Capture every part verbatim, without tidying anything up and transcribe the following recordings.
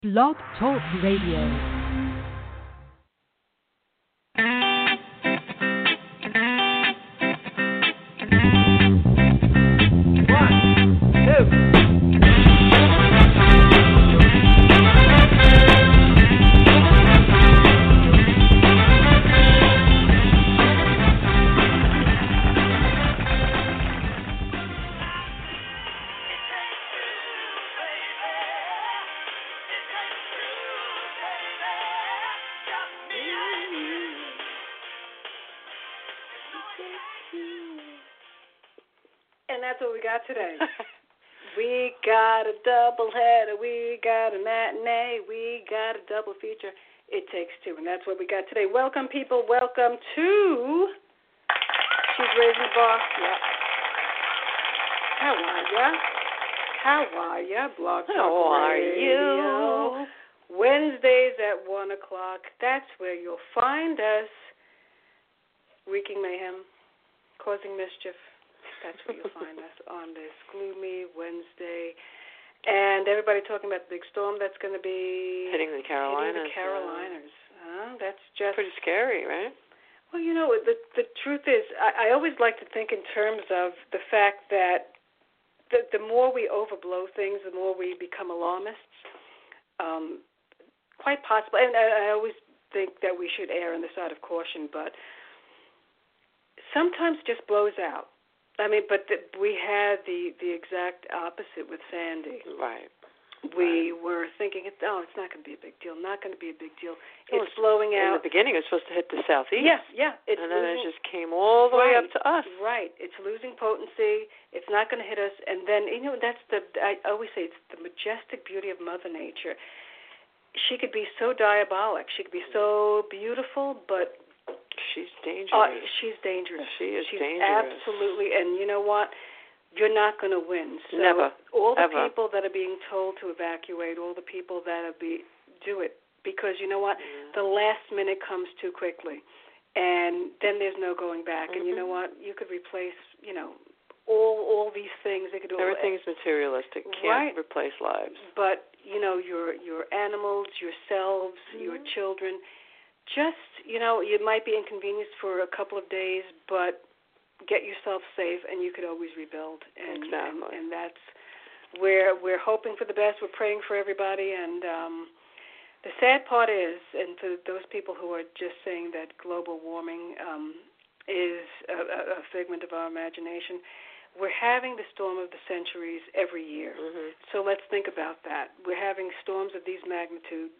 Blog Talk Radio. Today. We got a double header, we got a matinee, we got a double feature. It takes two, and that's what we got today. Welcome, people. Welcome to She's Raising the Bar. Yeah. How are ya? How are ya? Blog Talk How are Radio. you? Wednesdays at one o'clock. That's where you'll find us. Wreaking mayhem, causing mischief. That's where you'll find us on this gloomy Wednesday. And everybody talking about the big storm that's going to be hitting the Carolinas. Hitting the Carolinas. Yeah. Huh? That's just pretty scary, right? Well, you know, the the truth is, I, I always like to think in terms of the fact that the, the more we overblow things, the more we become alarmists. Um, quite possible, and I, I always think that we should err on the side of caution, but sometimes it just blows out. I mean, but the, we had the, the exact opposite with Sandy. Right. We right. were thinking, oh, it's not going to be a big deal, not going to be a big deal. Well, it's blowing out. In the beginning, it was supposed to hit the southeast. Yeah, yeah. It's and then losing, it just came all the right, way up to us. Right. It's losing potency. It's not going to hit us. And then, you know, that's the, I always say, it's the majestic beauty of Mother Nature. She could be so diabolic. She could be so beautiful, but she's dangerous. Uh, she's dangerous. She is she's dangerous. Absolutely. And you know what? You're not going to win. So Never. All the Ever. people that are being told to evacuate, all the people that are be do it, because you know what? Yeah. The last minute comes too quickly, and then there's no going back. Mm-hmm. And you know what? You could replace, you know, all all these things. They could do everything's all, materialistic. right. Can't replace lives. But you know, your your animals, yourselves, mm-hmm. your children. Just, you know, you might be inconvenienced for a couple of days, but get yourself safe, and you could always rebuild. And, exactly. and, and that's where we're hoping for the best. We're praying for everybody. And um, the sad part is, and for those people who are just saying that global warming um, is a, a figment of our imagination, we're having the storm of the centuries every year. Mm-hmm. So let's think about that. We're having storms of these magnitude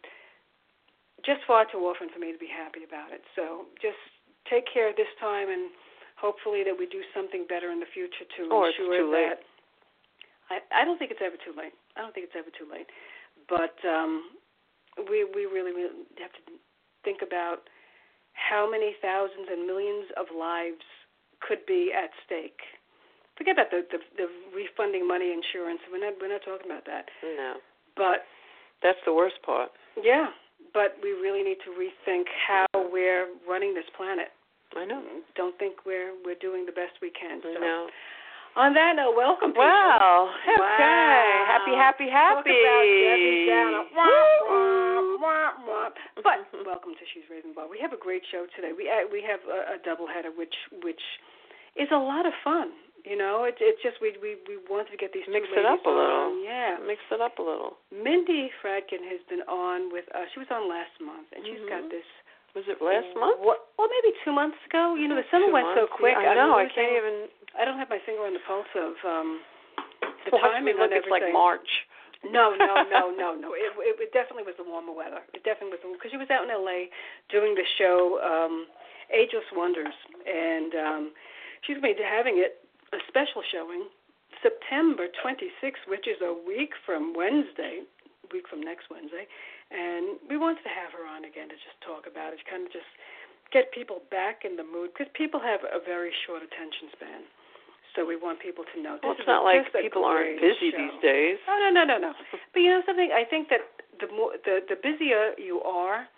just far too often for me to be happy about it. So just take care of this time, and hopefully that we do something better in the future to or ensure it's too that. Late. I, I don't think it's ever too late. I don't think it's ever too late. But um, we we really, really have to think about how many thousands and millions of lives could be at stake. Forget about the, the, the refunding money insurance. We're not we're not talking about that. No. But that's the worst part. Yeah. But we really need to rethink how we're running this planet. I know. Don't think we're we're doing the best we can. So. No. On that note, welcome, people. Wow. Okay. Wow. Happy, happy, happy. Talk about Debbie Downer. Wah, wah, wah, wah. But welcome to She's Raising the Bar. We have a great show today. We uh, we have a, a doubleheader, which which is a lot of fun. You know, it's it's just we we we wanted to get these mix two it up a on. little. Yeah, mix it up a little. Mindy Fradkin has been on with us. She was on last month, and she's mm-hmm. got this. Was it last month? What, well, maybe two months ago. You know, the summer two went months. so quick. Yeah, I know. I can't losing, even. I don't have my finger on the pulse of um, the Watch timing me look, on it's like everything. March. No, no, no, no, no. It, it, it definitely was the warmer weather. It definitely was because she was out in L A doing the show um, Ageless Wonders, and um, she's going to be having it. A special showing, September twenty-sixth, which is a week from Wednesday, a week from next Wednesday, and we wanted to have her on again to just talk about it, kind of just get people back in the mood, because people have a very short attention span, so we want people to know. Well, this it's is not a, like this people aren't busy show. these days. Oh, no, no, no, no. But you know something? I think that the more the, the busier you are,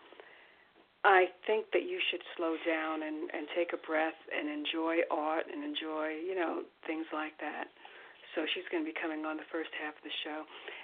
I think that you should slow down and, and take a breath and enjoy art and enjoy, you know, things like that. So she's going to be coming on the first half of the show.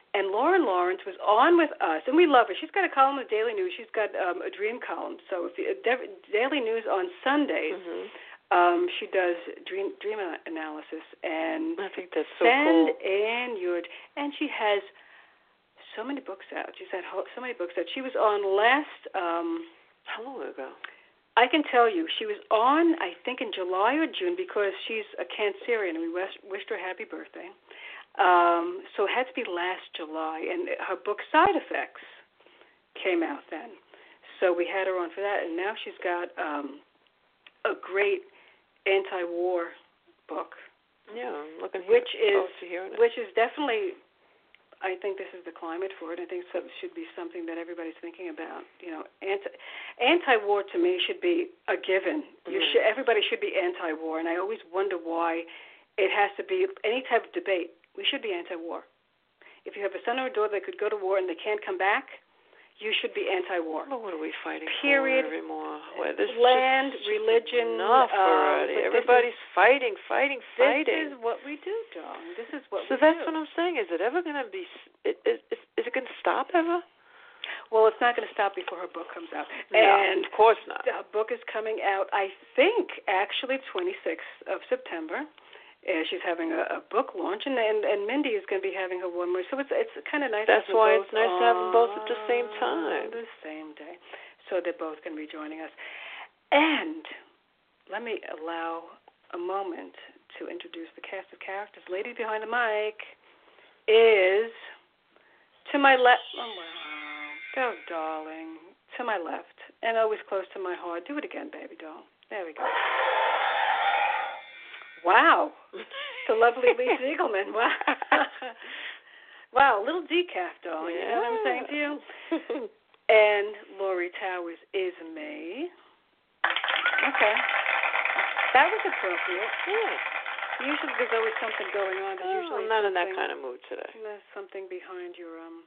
And Lauren Lawrence was on with us, and we love her. She's got a column with Daily News. She's got um, a dream column. So if you, Daily News on Sundays, Mm-hmm. um, she does dream dream analysis. And I think that's so send cool. in your, and she has so many books out. She's had so many books out. She was on last. Um, How long ago? I can tell you, she was on, I think, in July or June because she's a Cancerian, and we wished her happy birthday. Um, so it had to be last July, and her book Side Effects came out then. So we had her on for that, and now she's got um, a great anti-war book. Yeah, I'm looking which here, is to hearing it. which is definitely. I think this is the climate for it. I think it should be something that everybody's thinking about. You know, anti anti-war to me should be a given. You mm-hmm. should everybody should be anti-war, and I always wonder why it has to be any type of debate. We should be anti-war. If you have a son or a daughter that could go to war and they can't come back, you should be anti-war. Well, what are we fighting Period. for anymore? Well, this Land, just religion. Enough um, already. Everybody's is, fighting, fighting, fighting. This is what we do, darling. This is what so we do. So that's what I'm saying. Is it ever going to be? Is, is, is it going to stop ever? Well, it's not going to stop before her book comes out. No, and of course not. The book is coming out, I think, actually twenty-sixth of September. Uh, she's having a, a book launch, and, and and Mindy is going to be having her one more. So it's it's kind of nice. That's why it's nice to have them both at the same On time. the same day. So they're both going to be joining us. And let me allow a moment to introduce the cast of characters. Lady behind the mic is to my left. Oh, wow. Go, darling. To my left, and always close to my heart. Do it again, baby doll. There we go. Wow. The lovely Lee Siegelman. Wow. Wow, little decaf, darling. Yeah. You know what I'm saying to you? And Lori Towers is me. Okay. That was appropriate. Yeah. Usually there's always something going on. There's oh, usually I'm not in that something- kind of mood today. There's something behind your, um,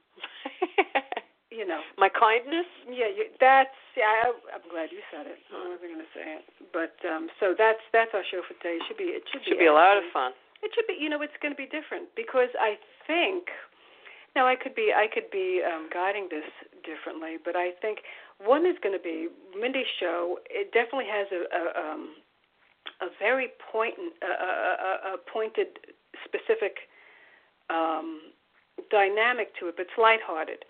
you know. My kindness? Yeah, you, that's, yeah, I, I'm glad you said it. I wasn't going to say it. But, um, so that's that's our show for today. It should be, it should, should be, be a lot of fun. It should be, you know, it's going to be different because I think, now I could be, I could be um, guiding this differently, but I think one is going to be, Mindy's show, it definitely has a, a, um, a very point, a, a, a pointed, specific um, dynamic to it, but it's lighthearted.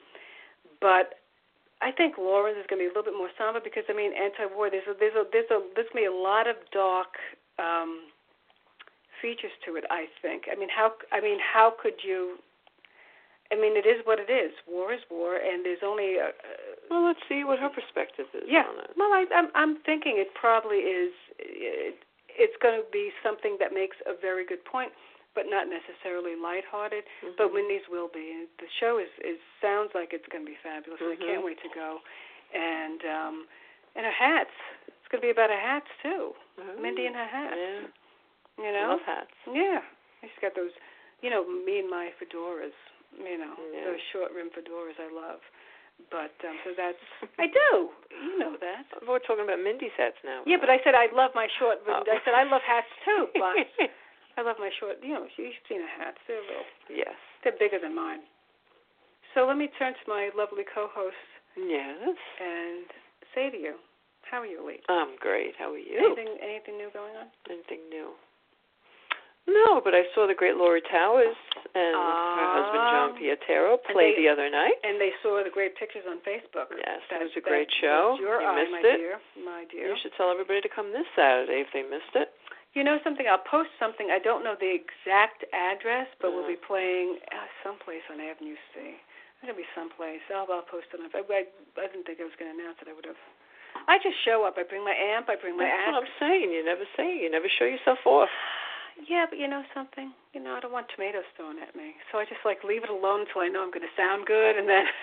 But I think Lauren's is going to be a little bit more somber because I mean, anti-war. There's a, there's a, there's a, there's going to be a lot of dark um, features to it. I think. I mean, how? I mean, how could you? I mean, it is what it is. War is war, and there's only. A, well, let's see what her perspective is yeah. on it. Well, I, I'm, I'm thinking it probably is. It, it's going to be something that makes a very good point, but not necessarily lighthearted. Mm-hmm. But Mindy's will be. The show is, is sounds like it's going to be fabulous. Mm-hmm. I can't wait to go. And um, and her hats. It's going to be about her hats too. Mm-hmm. Mindy and her hats. Yeah. You know. Love hats. Yeah. She's got those. You know, me and my fedoras. You know, yeah. those short rim fedoras I love. But um, so that's I do. You know that. We're talking about Mindy's hats now. Yeah, but I said I love my short. Oh. I said I love hats too, but I love my short. You know, you've seen the hats. They're little. Yes. They're bigger than mine. So let me turn to my lovely co-host. Yes. And say to you, how are you, Lee? I'm great. How are you? Anything, anything new going on? Anything new? No, but I saw the great Lori Towers and uh, her husband John Pietero play they, the other night. And they saw the great pictures on Facebook. Yes, that, it was a great that show. Was your you eye, missed my it. dear, my dear. You should tell everybody to come this Saturday if they missed it. You know something? I'll post something. I don't know the exact address, but mm. we'll be playing uh, someplace on Avenue C. It's going to be someplace. I'll, I'll post it. On, I, I, I didn't think I was going to announce it. I would have. I just show up. I bring my amp. I bring my That's axe. what I'm saying. You never say. You never show yourself off. Yeah, but you know something? You know, I don't want tomatoes thrown at me. So I just, like, leave it alone until I know I'm going to sound good, and then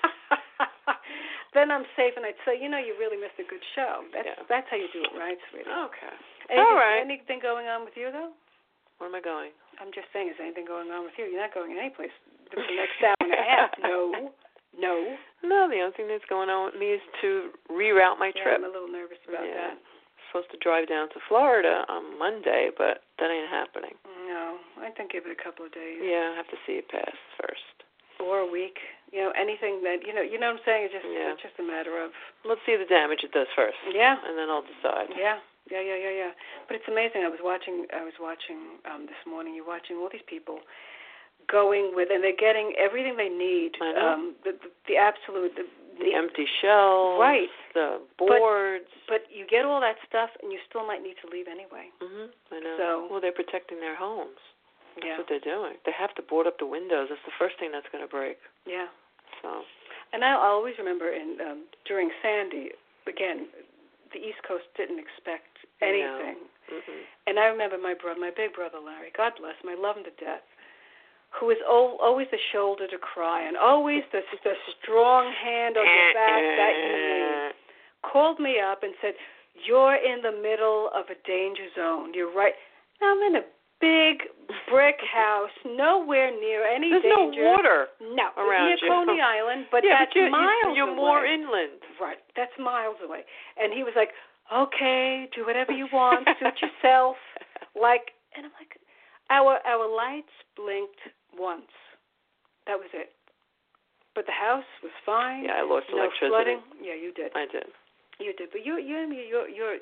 then I'm safe, and I'd say, you know, you really missed a good show. That's yeah. that's how you do it, right, sweetie? Okay. Anything, All right. Anything going on with you, though? Where am I going? I'm just saying, is anything going on with you? You're not going anyplace for the next hour and a half. No. No. No, the only thing that's going on with me is to reroute my yeah, trip. I'm a little nervous about yeah. that. Supposed to drive down to Florida on Monday, but that ain't happening. No, I think give it a couple of days. Yeah, I have to see it pass first. or a week. You know, anything that you know. You know what I'm saying? It's just Yeah. it's just a matter of. Let's see the damage it does first. Yeah. And then I'll decide. Yeah. Yeah, yeah, yeah, yeah. But it's amazing. I was watching. I was watching um, this morning. You're watching all these people going with, and they're getting everything they need. I know. Um, the, the the absolute. The, The empty shells. Right. The boards. But, but you get all that stuff, and you still might need to leave anyway. Mhm. I know. So. Well, they're protecting their homes. That's Yeah. what they're doing. They have to board up the windows. That's the first thing that's going to break. Yeah. So. And I always remember in um, during Sandy, again, the East Coast didn't expect anything. No. Mm-mm. And I remember my brother, my big brother Larry, God bless him, I love him to death, who was o- always the shoulder to cry on, always the, the strong hand on your back that you need, called me up and said, you're in the middle of a danger zone. You're right. I'm in a big brick house, nowhere near any There's danger. no water No, around near you. Coney Island, but yeah, that's but you're, miles you're away. more inland. Right, that's miles away. And he was like, okay, do whatever you want, suit yourself. Like, and I'm like, our our lights blinked once. That was it. But the house was fine. Yeah, I lost no electricity. flooding. Yeah, you did. I did. You did. But you, you, you're, you're.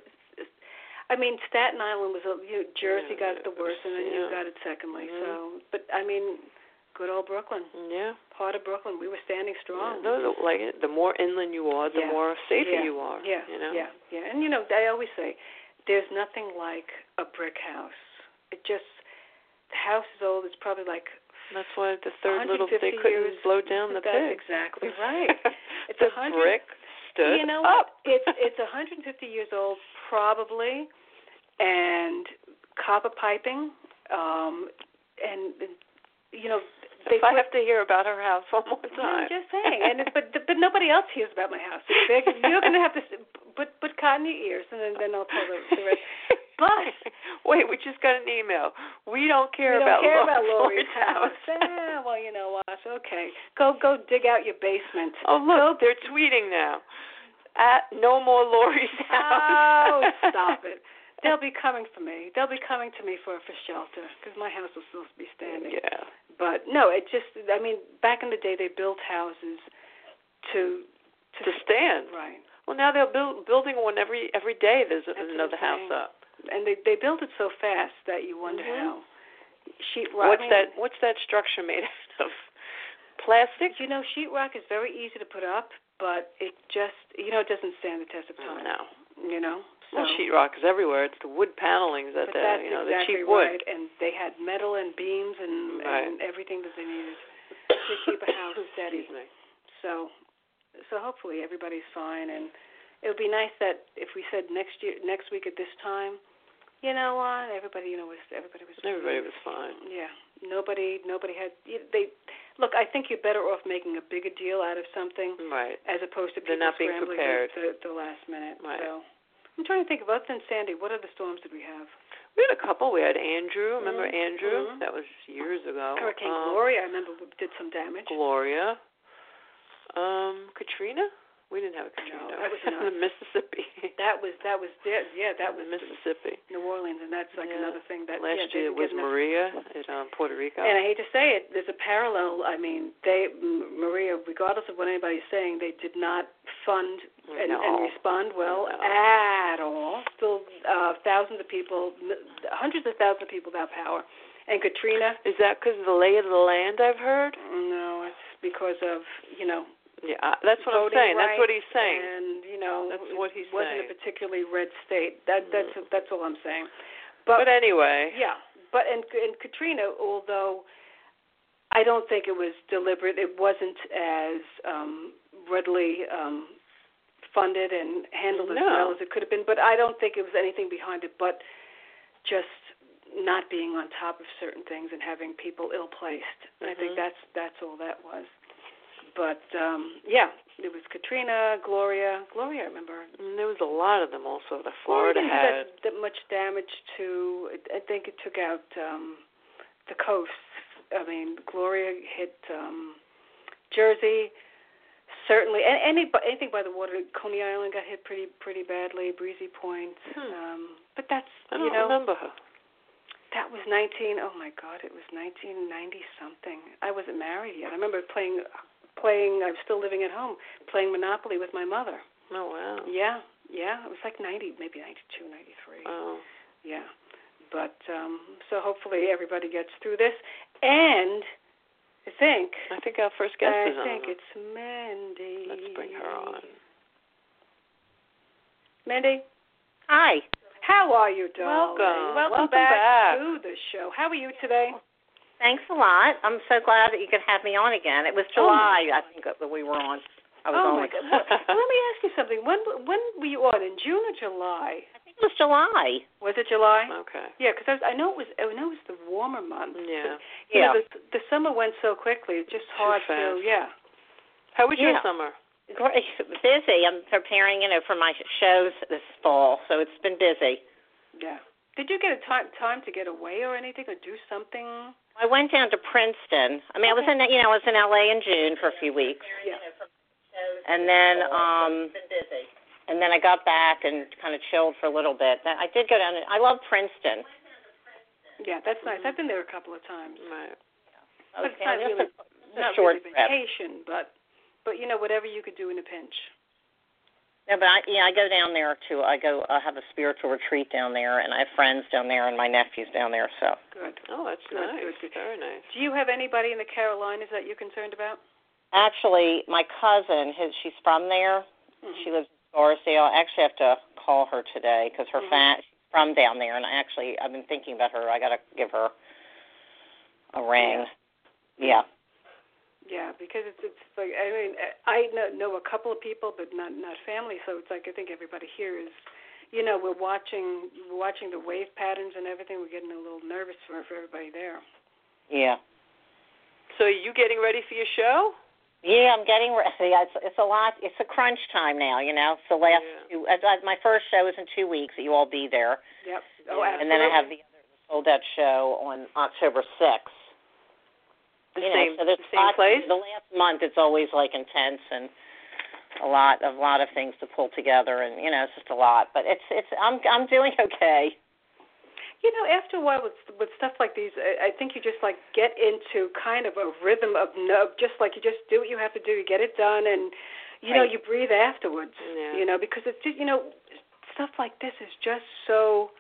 I mean, Staten Island was. A, you, Jersey Yeah, got it the worst, and then yeah. you got it secondly. Mm-hmm. So, but I mean, good old Brooklyn. Yeah. Part of Brooklyn. We were standing strong. Yeah. No, like it. The more inland you are, the Yeah. more safer yeah. you are. Yeah. You know. Yeah. Yeah. And you know, I always say, there's nothing like a brick house. It just. The house is old. It's probably like. That's why the third little they couldn't years, blow down the that's pig. Exactly right. It's the a hundred. brick stood You know up. what? It's it's one hundred fifty years old probably, and copper piping, um, and, and you know. They If I put, have to hear about her house one more I'm time. just saying, and it, but but nobody else hears about my house. It's big. You're going to have to put put cotton in your ears, and then, then I'll tell the, the rest. But wait, we just got an email. We don't care we don't about care Lori about Lori's house. house. Yeah, well, you know what? Okay, go go dig out your basement. Oh look, go, they're tweeting now. At no more Lori's house. Oh, stop it. They'll be coming for me. They'll be coming to me for for shelter because my house will still be standing. Yeah. But no, it just. I mean, back in the day, they built houses to to, To stand. Right. Well, now they're build, building one every every day. There's That's another house up. And they they build it so fast that you wonder Mm-hmm. how. Sheetrock. What's that? What's that structure made out of? Plastic? You know, sheetrock is very easy to put up, but it just you know it doesn't stand the test of time. No. You know. So, Well, sheetrock is everywhere. It's the wood panelings that but the that's you know exactly the cheap wood. right. And they had metal and beams and, Right. and everything that they needed to keep a house steady. Excuse me. So, so hopefully everybody's fine, and it would be nice that if we said next year, next week at this time, you know what, everybody, you know, was everybody was. Everybody was fine. Yeah, nobody, nobody had. They look. I think you're better off making a bigger deal out of something, Right. as opposed to They're people not being scrambling prepared. the, the, the last minute. Right. So, I'm trying to think of other than Sandy. What other storms did we have? We had a couple. We had Andrew. Remember Mhm. Andrew? Mhm. That was years ago. Hurricane um, Gloria, I remember, did some damage. Gloria. Um, Katrina? We didn't have a Katrina. No, that was the nuts. Mississippi. That was that was yeah, that was Mississippi. New Orleans, and that's like Yeah. another thing that Last yeah, they year didn't was get enough- Maria at um, Puerto Rico. And I hate to say it, there's a parallel. I mean, they M- Maria, regardless of what anybody's saying, they did not fund and, No. and respond well No. at all. Still, uh, thousands of people, m- hundreds of thousands of people without power. And Katrina, Is that because of the lay of the land I've heard? no, it's because of you know. Yeah, uh, that's what I'm voting saying. That's what rights, he's saying. And you know, That's what he's it wasn't saying. a particularly red state. That that's Mm. that's all I'm saying. But, anyway. Yeah, but and and Katrina, although I don't think it was deliberate, it wasn't as um, readily um, funded and handled as No. well as it could have been. But I don't think it was anything behind it, but just not being on top of certain things and having people ill-placed. Mm-hmm. I think Mhm. that's that's all that was. But um, yeah, it was Katrina, Gloria, Gloria. I remember. And there was a lot of them also that Gloria Florida didn't had. do that, that much damage to. I think it took out um, the coasts. I mean, Gloria hit um, Jersey. Certainly, and any anything by the water. Coney Island got hit pretty pretty badly. Breezy Point. Hmm. Um, but that's I don't you know. remember her. That was nineteen. Oh my God, it was nineteen ninety something. I wasn't married yet. I remember playing, playing. I was still living at home, playing Monopoly with my mother. Oh wow. Yeah, yeah. It was like ninety, maybe ninety-two, ninety-three. Oh. Yeah, but um, so hopefully everybody gets through this. And I think. I think our first guest I is on. I think it's Mandy. Let's bring her on. Mandy. Hi. How are you, darling? Welcome. Welcome, Welcome back, back to the show. How are you today? Thanks a lot. I'm so glad that you could have me on again. It was July, oh I think, that we were on. I was oh, on my God. Well, let me ask you something. When when were you on? In June or July? I think it was July. Was it July? Okay. Yeah, because I, I know it was. I know it was the warmer month. Yeah. But, you yeah. know, the, the summer went so quickly. It's just hard Too fast. to. Yeah. How was yeah. your summer? Great. Busy. I'm preparing, you know, for my shows this fall, so it's been busy. Yeah. Did you get a time time to get away or anything, or do something? I went down to Princeton. I mean, okay. I was in, you know, I was in L A in June for a few weeks. Yeah. And then, um, and then I got back and kind of chilled for a little bit. I did go down. I love Princeton. Yeah, that's nice. I've been there a couple of times. Right. But okay. it's not Just really, a, not a short really trip. vacation, but but you know, whatever you could do in a pinch. No, but I, yeah, I go down there too. I go. I have a spiritual retreat down there, and I have friends down there, and my nephew's down there. So good. Oh, that's good, nice. Good, good. Very nice. Do you have anybody in the Carolinas that you're concerned about? actually, my cousin, his, she's from there. Mm-hmm. She lives in Scarsdale. I actually have to call her today because her mm-hmm. fa- she's from down there, and I actually I've been thinking about her. I got to give her a ring. Yeah. yeah. Yeah, because it's it's like I mean I know, know a couple of people, but not not family. So it's like I think everybody here is, you know, we're watching we're watching the wave patterns and everything. We're getting a little nervous for for everybody there. Yeah. So are you getting ready for your show? Yeah, I'm getting ready. It's it's a lot. It's a crunch time now. You know, it's the last yeah. two. Uh, my first show is in two weeks. So you all be there. Yep. Oh, yeah. absolutely. And then I have the other the sold out show on October sixth. The you same, know, so there's the same lots, place? The last month it's always like intense and a lot of a lot of things to pull together, and you know it's just a lot. But it's it's I'm I'm doing okay. You know, after a while with with stuff like these, I, I think you just like get into kind of a rhythm of no, just like you just do what you have to do, you get it done, and you right. know you breathe afterwards. Yeah. You know, because it's just you know stuff like this is just so.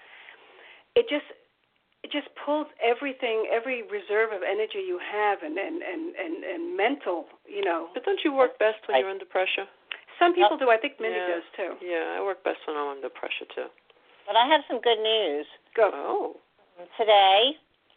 It just. It just pulls everything, every reserve of energy you have, and and, and, and, and mental, you know. But don't you work best when I, you're under pressure? Some people do. I think Mindy yeah. does too. Yeah, I work best when I'm under pressure too. But I have some good news. Go. Oh. Today,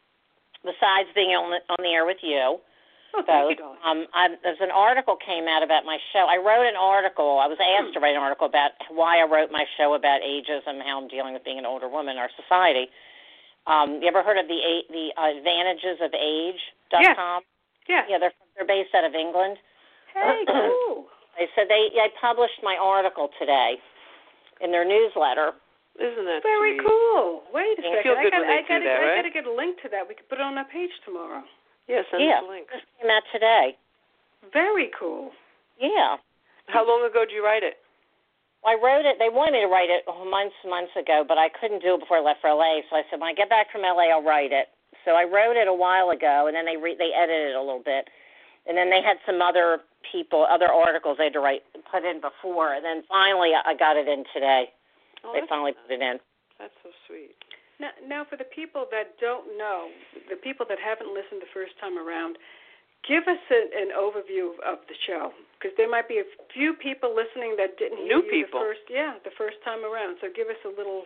besides being on the, on the air with you, oh, both, thank you, um, I, there's an article came out about my show. I wrote an article. I was asked hmm. to write an article about why I wrote my show about ageism, how I'm dealing with being an older woman in our society. Um, you ever heard of the the uh, advantages of age dot com? Yeah. Yeah, they're they're based out of England. Hey, cool. They said they I published my article today in their newsletter. Isn't that very sweet? cool? Wait a You second. feel good I got when they I got do that, I right? got to get a link to that. We could put it on our page tomorrow. Yeah, send yeah, us a link. This came out today. Very cool. Yeah. How long ago did you write it? Well, I wrote it. They wanted me to write it months, months ago, but I couldn't do it before I left for L A. So I said, when I get back from L A, I'll write it. So I wrote it a while ago, and then they re- they edited it a little bit, and then they had some other people, other articles they had to write, put in before, and then finally I got it in today. Oh, they finally put it in. That's so sweet. Now, now, for the people that don't know, the people that haven't listened the first time around, give us a, an overview of, of the show, because there might be a few people listening that didn't hear New you people. the first, yeah, the first time around. So give us a little.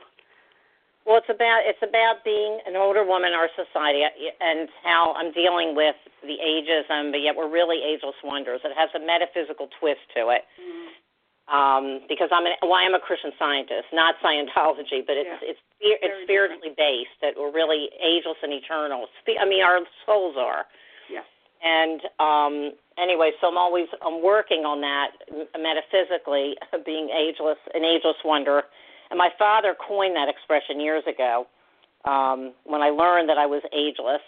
Well, it's about it's about being an older woman in our society and how I'm dealing with the ageism, but yet we're really ageless wonders. It has a metaphysical twist to it. Mm. Um, because I'm an, well, I am a Christian Scientist, not Scientology, but it's Yeah. it's it's spiritually based. That we're really ageless and eternal. I mean, our souls are. Yeah. And um, anyway, so I'm always I'm working on that metaphysically, being ageless, an ageless wonder. And my father coined that expression years ago um, when I learned that I was ageless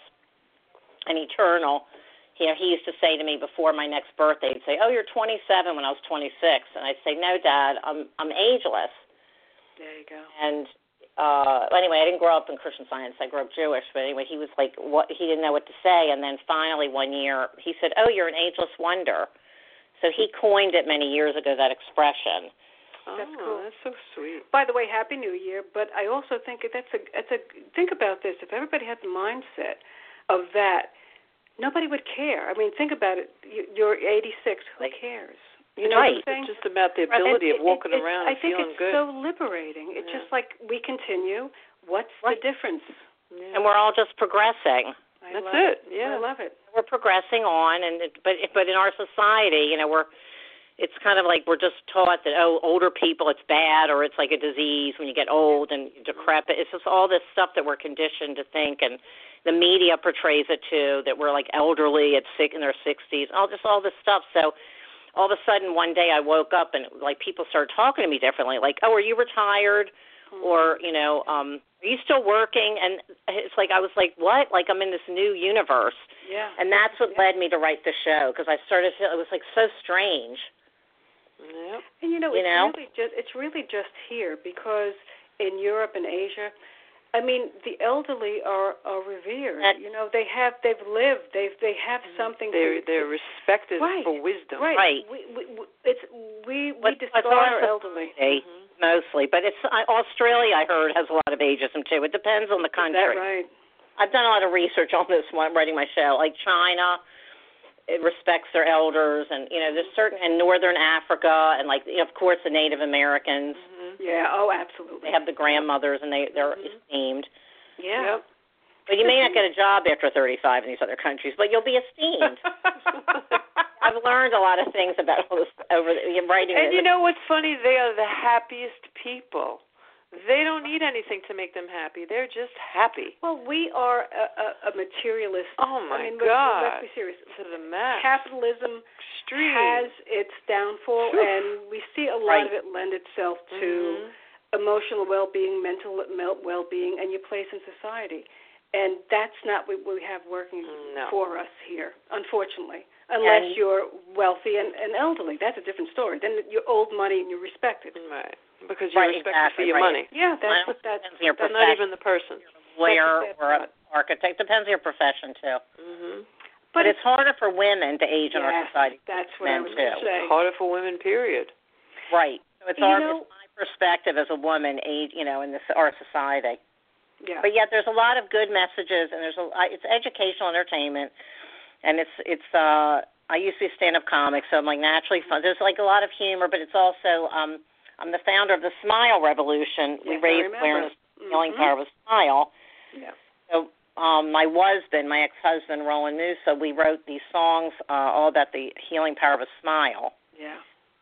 and eternal. You know, he used to say to me before my next birthday, he'd say, "Oh, you're twenty-seven," when I was twenty-six, and I'd say, "No, Dad, I'm I'm ageless." There you go. And uh, anyway, I didn't grow up in Christian Science. I grew up Jewish. But anyway, he was like, what? He didn't know what to say. And then finally one year he said, oh, you're an ageless wonder. So he coined it many years ago, that expression. Oh, that's cool. That's so sweet. By the way, Happy New Year. But I also think that's a, that's a, think about this. If everybody had the mindset of that, nobody would care. I mean, think about it. You're eighty-six. Who cares? You know right. what I'm saying? It's just about the ability it, of walking it, around I and think feeling it's good. so liberating. It's Yeah. just like we continue. What's right. the difference? Yeah. And we're all just progressing. I That's love it. Yeah. I love it. We're progressing on, and it, but but in our society, you know, we're it's kind of like we're just taught that oh, older people it's bad, or it's like a disease when you get old and decrepit. It's just all this stuff that we're conditioned to think, and the media portrays it too, that we're like elderly at sick in their sixties, all just all this stuff. So all of a sudden one day I woke up and like people started talking to me differently, like, oh, are you retired? Mm-hmm. Or, you know, um, are you still working? And it's like I was like, what? Like I'm in this new universe. Yeah. And that's what yeah. led me to write the show, because I started to feel it was like so strange. Yep. And you know, you it's know? really just it's really just here because in Europe and Asia, I mean, the elderly are, are revered. That's, you know, they have they've lived. They've they have something. They're to, they're respected right, for wisdom. Right. Right. We we we- it's we we But discard our elderly. Mm-hmm. Mostly, but it's uh, Australia. I heard has a lot of ageism too. It depends on the country. Is that right? I've done a lot of research on this when I'm writing my show. Like China, it respects their elders, and you know, there's certain in Northern Africa, and like you know, of course the Native Americans. Mm-hmm. Yeah. Oh, absolutely. They have the grandmothers, and they they're mm-hmm. esteemed. Yeah. Yep. But you may not get a job after thirty-five in these other countries, but you'll be esteemed. I've learned a lot of things about all this over the, writing. And this. you know what's funny? They are the happiest people. They don't need anything to make them happy. They're just happy. Well, we are a, a, a materialist. Oh my I mean, God! Let's, let's be serious. To the max. Capitalism Extreme. has its downfall, Whew. and we see a lot Right. of it lend itself to mm-hmm. emotional well-being, mental well-being, and your place in society. And that's not what we have working no. for us here, unfortunately, unless and, you're wealthy and, and elderly. That's a different story. Then you're old money and you're respected. Right. Because you're right, respected exactly, for your right. money. Yeah, that's well, that's, that's your that's Not even the person. lawyer That's or an architect. Depends on your profession too. Mm-hmm. But, but it's harder for women to age in yeah, our society. That's what men I was too. going to say. Harder for women, period. Right. So it's You our know- it's my perspective as a woman, age, you know, in this our society. Yeah. But yet there's a lot of good messages, and there's a it's educational entertainment, and it's it's. uh I used to be a stand-up comic, so I'm like naturally fun. There's like a lot of humor, but it's also um I'm the founder of the Smile Revolution. Yes, we I raise remember. awareness of healing Mhm. power of a smile. Yeah. So um my husband, my ex-husband Roland Musa, we wrote these songs uh, all about the healing power of a smile. Yeah.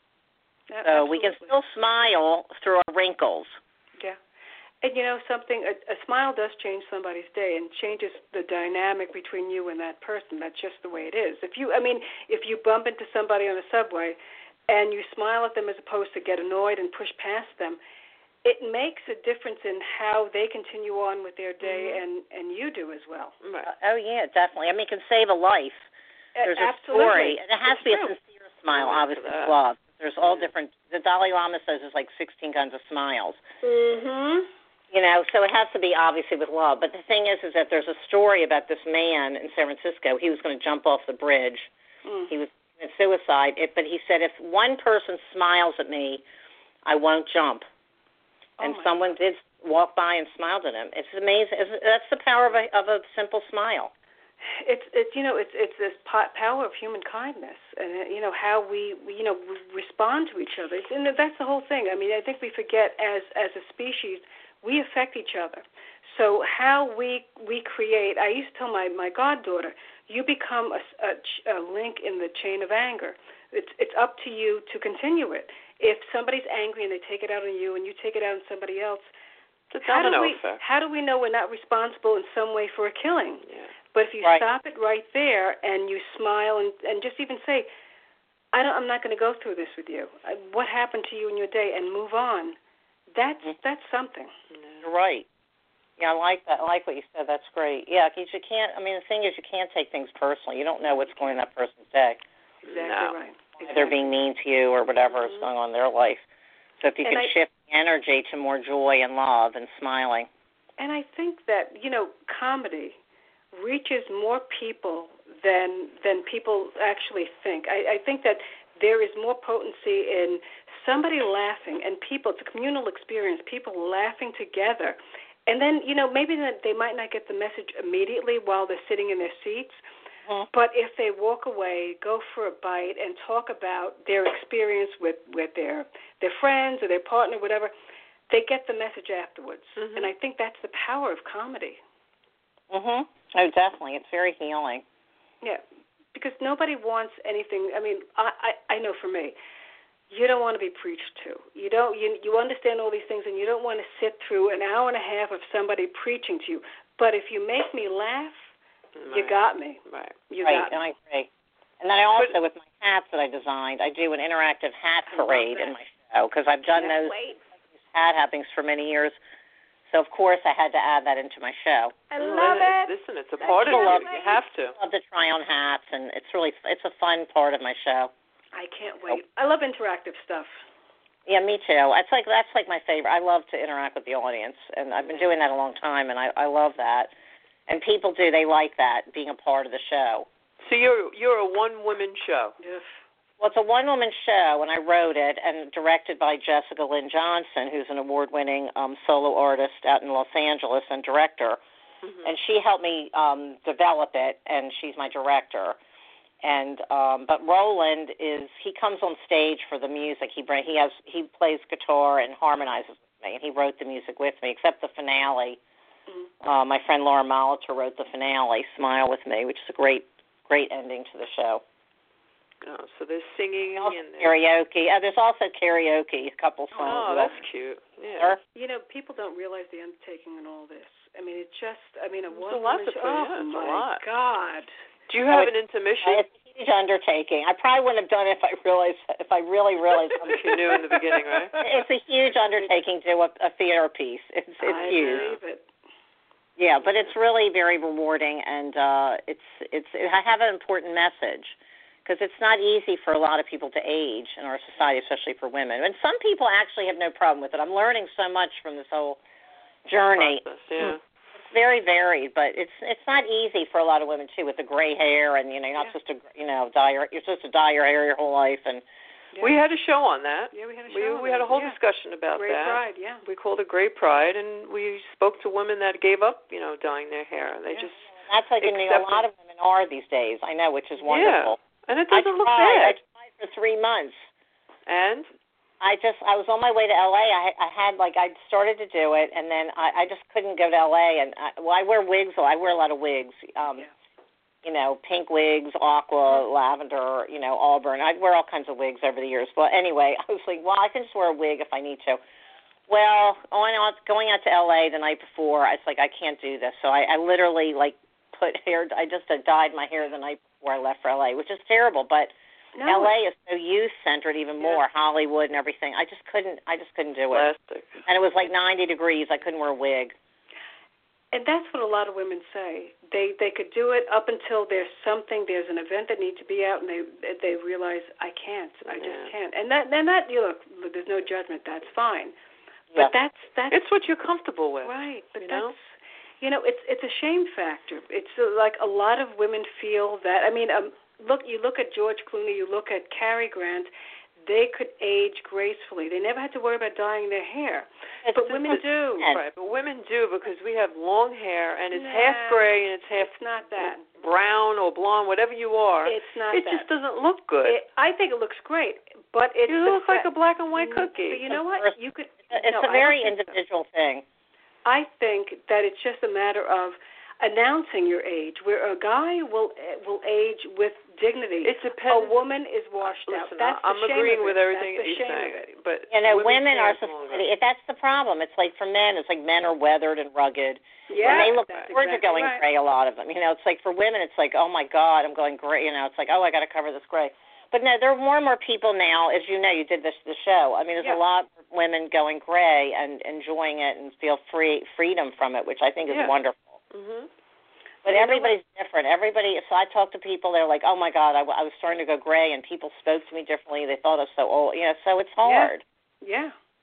So we can still smile through our wrinkles. Yeah. And you know something, a, a smile does change somebody's day and changes the dynamic between you and that person. That's just the way it is. If you, I mean, if you bump into somebody on a subway and you smile at them as opposed to get annoyed and push past them, it makes a difference in how they continue on with their day, mm-hmm. and, and you do as well. Right. Uh, oh, yeah, definitely. I mean, it can save a life. There's a Absolutely. story. And it has it's to be true. a sincere smile, obviously, with love. There's all different, the Dalai Lama says there's like sixteen kinds of smiles. Mm-hmm. You know, so it has to be obviously with love. But the thing is, is that there's a story about this man in San Francisco. He was going to jump off the bridge. Mm. He was committing suicide. It, but he said, if one person smiles at me, I won't jump. Oh and someone God. did walk by and smiled at him. It's amazing. It's, that's the power of a, of a simple smile. It's it's you know it's it's this po- power of human kindness, and uh, you know how we, we you know we respond to each other, and that's the whole thing. I mean, I think we forget as as a species we affect each other. So how we we create. I used to tell my my goddaughter, you become a, a, a link in the chain of anger. It's it's up to you to continue it. If somebody's angry and they take it out on you, and you take it out on somebody else, It's a how do domino we effect. how do we know we're not responsible in some way for a killing? Yeah. But if you Right. stop it right there and you smile and, and just even say, I don't, I'm not going to go through this with you. Uh, What happened to you in your day, and move on. That's Mm-hmm. that's something. You're right. Yeah, I like that. I like what you said. That's great. Yeah, because you can't, I mean, the thing is you can't take things personally. You don't know what's going on in that person's day. Exactly No. right. If they're being mean to you or whatever is going on in their life. So if you And could I, shift the energy to more joy and love and smiling. And I think that, you know, comedy reaches more people than than people actually think. I, I think that there is more potency in somebody laughing and people, it's a communal experience, people laughing together. And then, you know, maybe that they might not get the message immediately while they're sitting in their seats, mm-hmm. but if they walk away, go for a bite, and talk about their experience with, with their, their friends or their partner, whatever, they get the message afterwards. Mm-hmm. And I think that's the power of comedy. Mhm. Oh, definitely. It's very healing. Yeah, because nobody wants anything. I mean, I, I, I know for me, you don't want to be preached to. You don't. You you understand all these things, and you don't want to sit through an hour and a half of somebody preaching to you. But if you make me laugh, right. you got me. Right. You right. got me. I agree. And then I also, with my hats that I designed, I do an interactive hat parade in my show because I've done Can't those wait. hat happenings for many years. So, of course, I had to add that into my show. I love it. Listen, it's a part of it. You have to. I love to try on hats, and it's really it's a fun part of my show. I can't wait. I love interactive stuff. Yeah, me too. That's like that's like my favorite. I love to interact with the audience, and I've been doing that a long time, and I, I love that. And people do. They like that, being a part of the show. So you're you're a one-woman show. Yes. Well, it's a one-woman show, and I wrote it and directed by Jessica Lynn Johnson, who's an award-winning um, solo artist out in Los Angeles and director. Mm-hmm. And she helped me um, develop it, and she's my director. And um, but Roland is he comes on stage for the music. He bring he has he plays guitar and harmonizes with me, and he wrote the music with me, except the finale. Mm-hmm. Uh, my friend Laura Molitor wrote the finale, "Smile with Me," which is a great great ending to the show. Oh, so there's singing and there's karaoke. Uh, there's also karaoke, a couple songs. Oh, that's cute. Yeah. You know, people don't realize the undertaking in all this. I mean, it just, I mean, a it's a lot to put oh, in. It's my a lot. God. Do you have oh, an intermission? It's a huge undertaking. I probably wouldn't have done it if I realized, if I really realized. If you knew in the beginning, right? It's a huge undertaking to do a, a theater piece. It's it's I huge. believe it. Yeah, but it's really very rewarding, and uh, it's it's. It, I have an important message. Because it's not easy for a lot of people to age in our society, especially for women. And some people actually have no problem with it. I'm learning so much from this whole journey. Process, yeah. It's very varied, but it's it's not easy for a lot of women too, with the gray hair, and you know, you're not yeah. supposed to, you know, dye your you're supposed to dye your hair your whole life, and yeah. we had a show on that. Yeah, we had a we, show. We, we on had a whole yeah. discussion about Great that. Pride, yeah. We called it Great Pride, and we spoke to women that gave up, you know, dyeing their hair, and they yeah. just. That's like I mean, a lot of women are these days. I know, which is wonderful. Yeah. And it doesn't I look tried. bad. I tried for three months. And? I just, I was on my way to L A. I, I had, like, I started to do it, and then I, I just couldn't go to L A. And, I, well, I wear wigs. So I wear a lot of wigs. Um, yeah. You know, pink wigs, aqua, mm-hmm. lavender, you know, auburn. I'd wear all kinds of wigs over the years. But anyway, I was like, well, I can just wear a wig if I need to. Well, on out, going out to L A the night before, I was like, I can't do this. So I, I literally, like, put hair, I just uh, dyed my hair the night before I left for L A, which is terrible, but no. L A is so youth-centered even yeah. more, Hollywood and everything. I just couldn't, I just couldn't do it. Plastic. And it was like ninety degrees. I couldn't wear a wig. And that's what a lot of women say. They they could do it up until there's something, there's an event that needs to be out, and they they realize, I can't, I just yeah. can't. And that, and that, you look, there's no judgment, that's fine. But yeah. that's, that's... It's what you're comfortable with. Right, but you that's... know? You know, it's it's a shame factor. It's uh, like a lot of women feel that. I mean, um, look, you look at George Clooney, you look at Cary Grant. They could age gracefully. They never had to worry about dyeing their hair. It's but women do. Right, but women do because we have long hair and it's nah, half gray and it's half it's not that. brown or blonde, whatever you are. It's not it that. It just doesn't look good. It, I think it looks great, but it's you look like fa- a black and white cookie. But you know what? You could. It's no, a very I don't individual so. thing. I think that it's just a matter of announcing your age, where a guy will will age with dignity. It depends. A woman is washed Listen, out. That's I'm the shame agreeing of with it. everything that's that you're saying. But you know, women are society. If that's the problem. It's like for men, it's like men are weathered and rugged. Yeah, and they look that's forward exactly to going right. gray. A lot of them. You know, it's like for women, it's like, oh my God, I'm going gray. You know, it's like, oh, I got to cover this gray. But no, there are more and more people now. As you know, you did this the show. I mean, there's yeah. a lot of women going gray and enjoying it and feel free freedom from it, which I think is yeah. wonderful. Mhm. But everybody's different. Everybody. So I talk to people. They're like, "Oh my God, I, I was starting to go gray," and people spoke to me differently. They thought I was so old. You know, so it's hard. Yeah.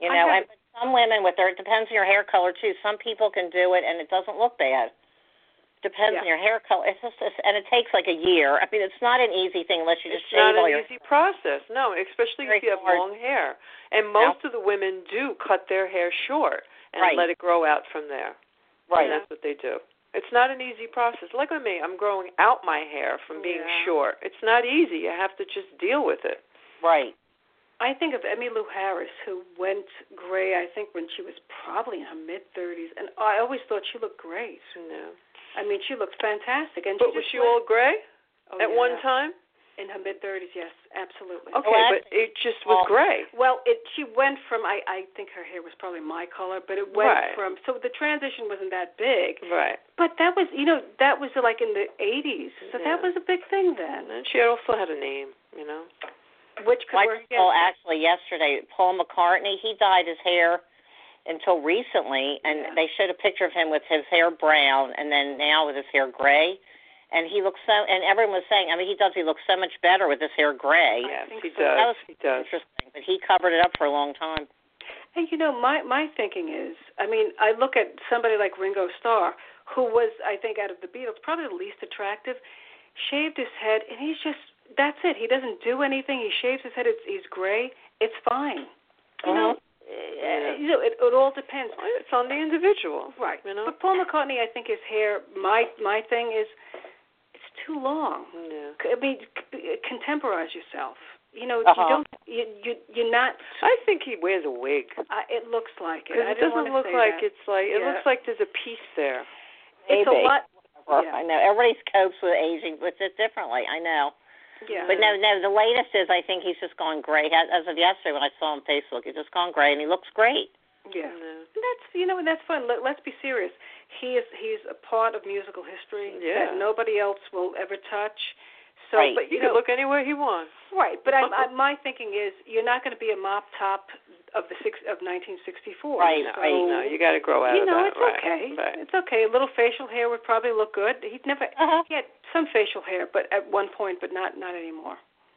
You I know, have- and some women with their, it depends on your hair color too. Some people can do it and it doesn't look bad. Depends Yeah. on your hair color. It's just, it's, and it takes like a year. I mean, it's not an easy thing unless you just It's shave not all an your. easy process. No, especially Very if you have hard. long hair. And most of the women do cut their hair short and Right. let it grow out from there. Right. And that's what they do. It's not an easy process. Like with me, I'm growing out my hair from being Yeah. short. It's not easy. You have to just deal with it. Right. I think of Emmylou Harris, who went gray, I think, when she was probably in her mid-thirties, and I always thought she looked great. No. I mean, she looked fantastic. And But she was just she went, all gray oh, at yeah. one time? In her mid-thirties, yes, absolutely. Okay, Oh, but it just was well, gray. Well, it she went from, I, I think her hair was probably my color, but it went Right. from, so the transition wasn't that big. Right. But that was, you know, that was like in the eighties, so Yeah. that was a big thing then, And she also had a name, you know. which could I work just saw against her. actually yesterday, Paul McCartney, he dyed his hair until recently, and Yeah. they showed a picture of him with his hair brown and then now with his hair gray. And he looks so, and everyone was saying, I mean, he does, he looks so much better with his hair gray. Yes, think he so. does. That was he does. interesting, but he covered it up for a long time. And you know, my my thinking is, I mean, I look at somebody like Ringo Starr, who was, I think, out of the Beatles, probably the least attractive, shaved his head, and he's just, that's it. He doesn't do anything. He shaves his head. It's, he's gray. It's fine. You know, uh, you know, it, it all depends. It's on the individual. Right. You know? But Paul McCartney, I think his hair, my my thing is, it's too long. Yeah. I mean, c- contemporize yourself. You know, Uh-huh. you don't, you, you, you're not, I think he wears a wig. uh, it looks like it. Because I it didn't doesn't want to look say like that. it's like, it Yeah. looks like there's a piece there. It's a Maybe. lot. Or- Yeah. I know. Everybody copes with aging with it differently. I know. Yeah. But no, no, the latest is I think he's just gone gray. As as of yesterday when I saw him on Facebook, he's just gone gray, and he looks great. Yeah. No. And that's, you know, and that's fun. Let, let's be serious. He is he's a part of musical history Yeah. that nobody else will ever touch. So, Right. but He you could know, look anywhere he wants. right. But I, I, my thinking is, you're not going to be a mop top of the six of nineteen sixty-four. Right, So, right. No, you got to grow out you of know, that. it's right. okay. Right. It's okay. A little facial hair would probably look good. He'd never. Uh-huh. He had some facial hair, but at one point, but not not anymore.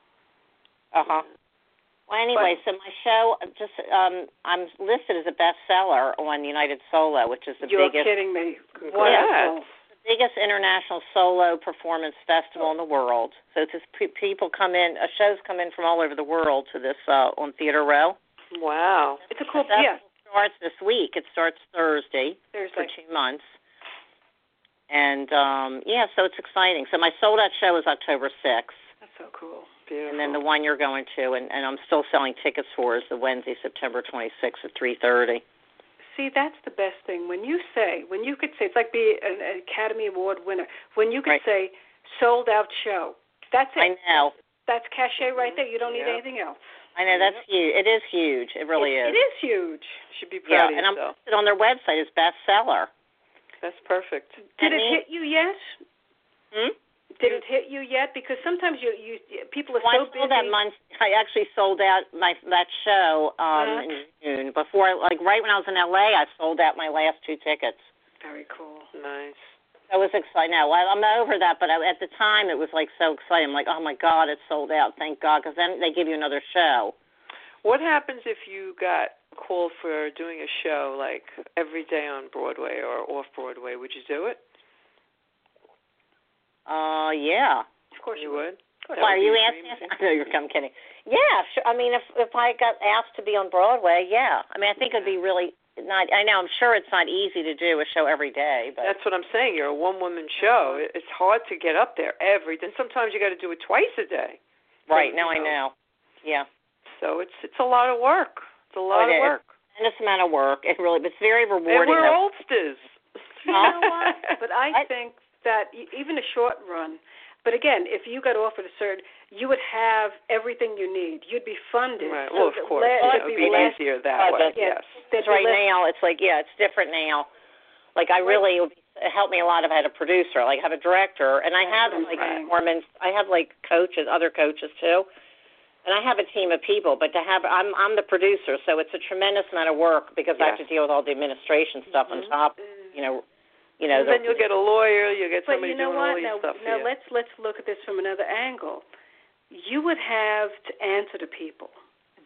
Uh huh. Well, anyway, so my show just um I'm listed as a bestseller on United Solo, which is the You're biggest kidding me. Congrats. Wonderful. biggest international solo performance festival in the world. So it's just pe- people come in, uh, shows come in from all over the world to this uh, on Theater Row. Wow. It's a cool. That Yeah. starts this week. It starts Thursday for Thursday. two months. And um yeah, so it's exciting. So my sold out show is October sixth. That's so cool. Beautiful. And then the one you're going to, and, and I'm still selling tickets for, is the Wednesday, September twenty-sixth at three thirty. See, that's the best thing. When you say, when you could say, it's like be an, an Academy Award winner. When you could Right. say, sold out show. That's it. I know. That's cachet right there. You don't need Yeah. anything else. I know, that's huge. It is huge. It really it, is. It is huge. You should be Yeah, proud of and I'm yourself. listed on their website as bestseller. That's perfect. Did And it me- hit you yet? Hmm? Did it hit you yet? Because sometimes you, you people are Well, so I sold busy. that month. I actually sold out my that show um, Uh-huh. in June. Before, like right when I was in L A, I sold out my last two tickets. Very cool. Nice. That was exciting. No, I- I'm over that, but I, at the time it was like so exciting. I'm like, oh my God, it's sold out. Thank God, because then they give you another show. What happens if you got called for doing a show like every day on Broadway or off Broadway? Would you do it? Uh, yeah. Of course You you would. would. That Why are would be you a asking? dream, I know you're. I'm kidding. Yeah, sure. I mean, if if I got asked to be on Broadway, yeah. I mean, I think it'd be really not. I know. I'm sure it's not easy to do a show every day, but That's what I'm saying. You're a one-woman show. It- It's hard to get up there every day. Sometimes you got to do it twice a day. right you now I know. know. Yeah, So it's it's a lot of work. It's a lot it of is. work. tremendous amount of work. It really, but it's very And rewarding. we're though. oldsters. You know what? But I What? think that e- even a short run, but again, if you got offered a certain, you would have everything you need. You'd be funded. Right. So Well, of that course. le- Yeah, there'd it would be be less, easier that Oh, way. yeah, Yes. there'd Because be right less- now it's like, yeah, it's different now. Like I really, it would be- it helped me a lot if I had a producer, like have a director, and I That's have what I'm like saying. performance. I have like coaches, other coaches too, and I have a team of people. But to have, I'm I'm the producer, so it's a tremendous amount of work because I have to Yes. deal with all the administration stuff on Mhm. top. You know, you know. And the, then you'll get a lawyer. You'll get But somebody you know doing what? all your Now, stuff now for you. let's let's look at this from another angle. You would have to answer to people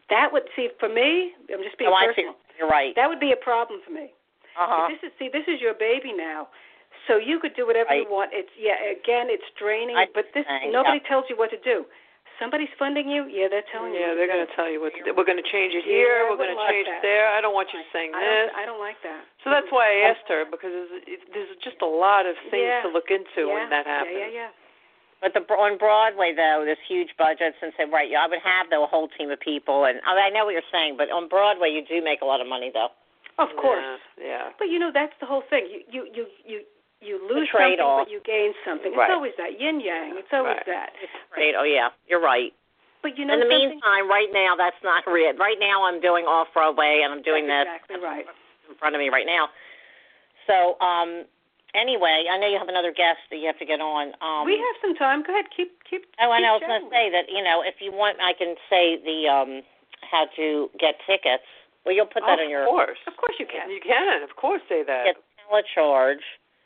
That would, see, for me, I'm just being oh, personal. I see. You're right. That would be a problem for me. Uh-huh. This is, see, this is your baby now. So you could do whatever right. you want. It's, yeah, again, it's draining, I but this, saying, nobody yeah. tells you what to do. Somebody's funding you? Yeah, they're telling yeah, you. Yeah, they're going to tell you what to do. We're going to change it here. Yeah, We're going to like change that. it there. I don't want you saying I this. don't, I don't like that. So that's why I asked her, because there's, there's just a lot of things yeah. to look into yeah. when that happens. Yeah, yeah, yeah. But the on Broadway, though, there's huge budgets, and say, right, yeah, I would have though a whole team of people, and I, mean, I know what you're saying, but on Broadway, you do make a lot of money, though. Of course. Yeah. yeah. But you know, that's the whole thing. You you you you, you lose The something, trade-off. but you gain something. Right. It's always that yin yang. It's always Right. that. Right. Oh yeah, you're right. But you know, in the something? meantime, right now, that's not real. Right now, I'm doing off Broadway, and I'm doing that's this exactly right. in front of me right now. So, um, anyway, I know you have another guest that you have to get on. Um, we have some time. Go ahead, keep keep. Oh, I keep know. I was going to chatting. say that, you know, if you want, I can say the um, how to get tickets. Well, you'll put that of in your. Of course. Of course you can. You can. Of course, say that. Get telecharge.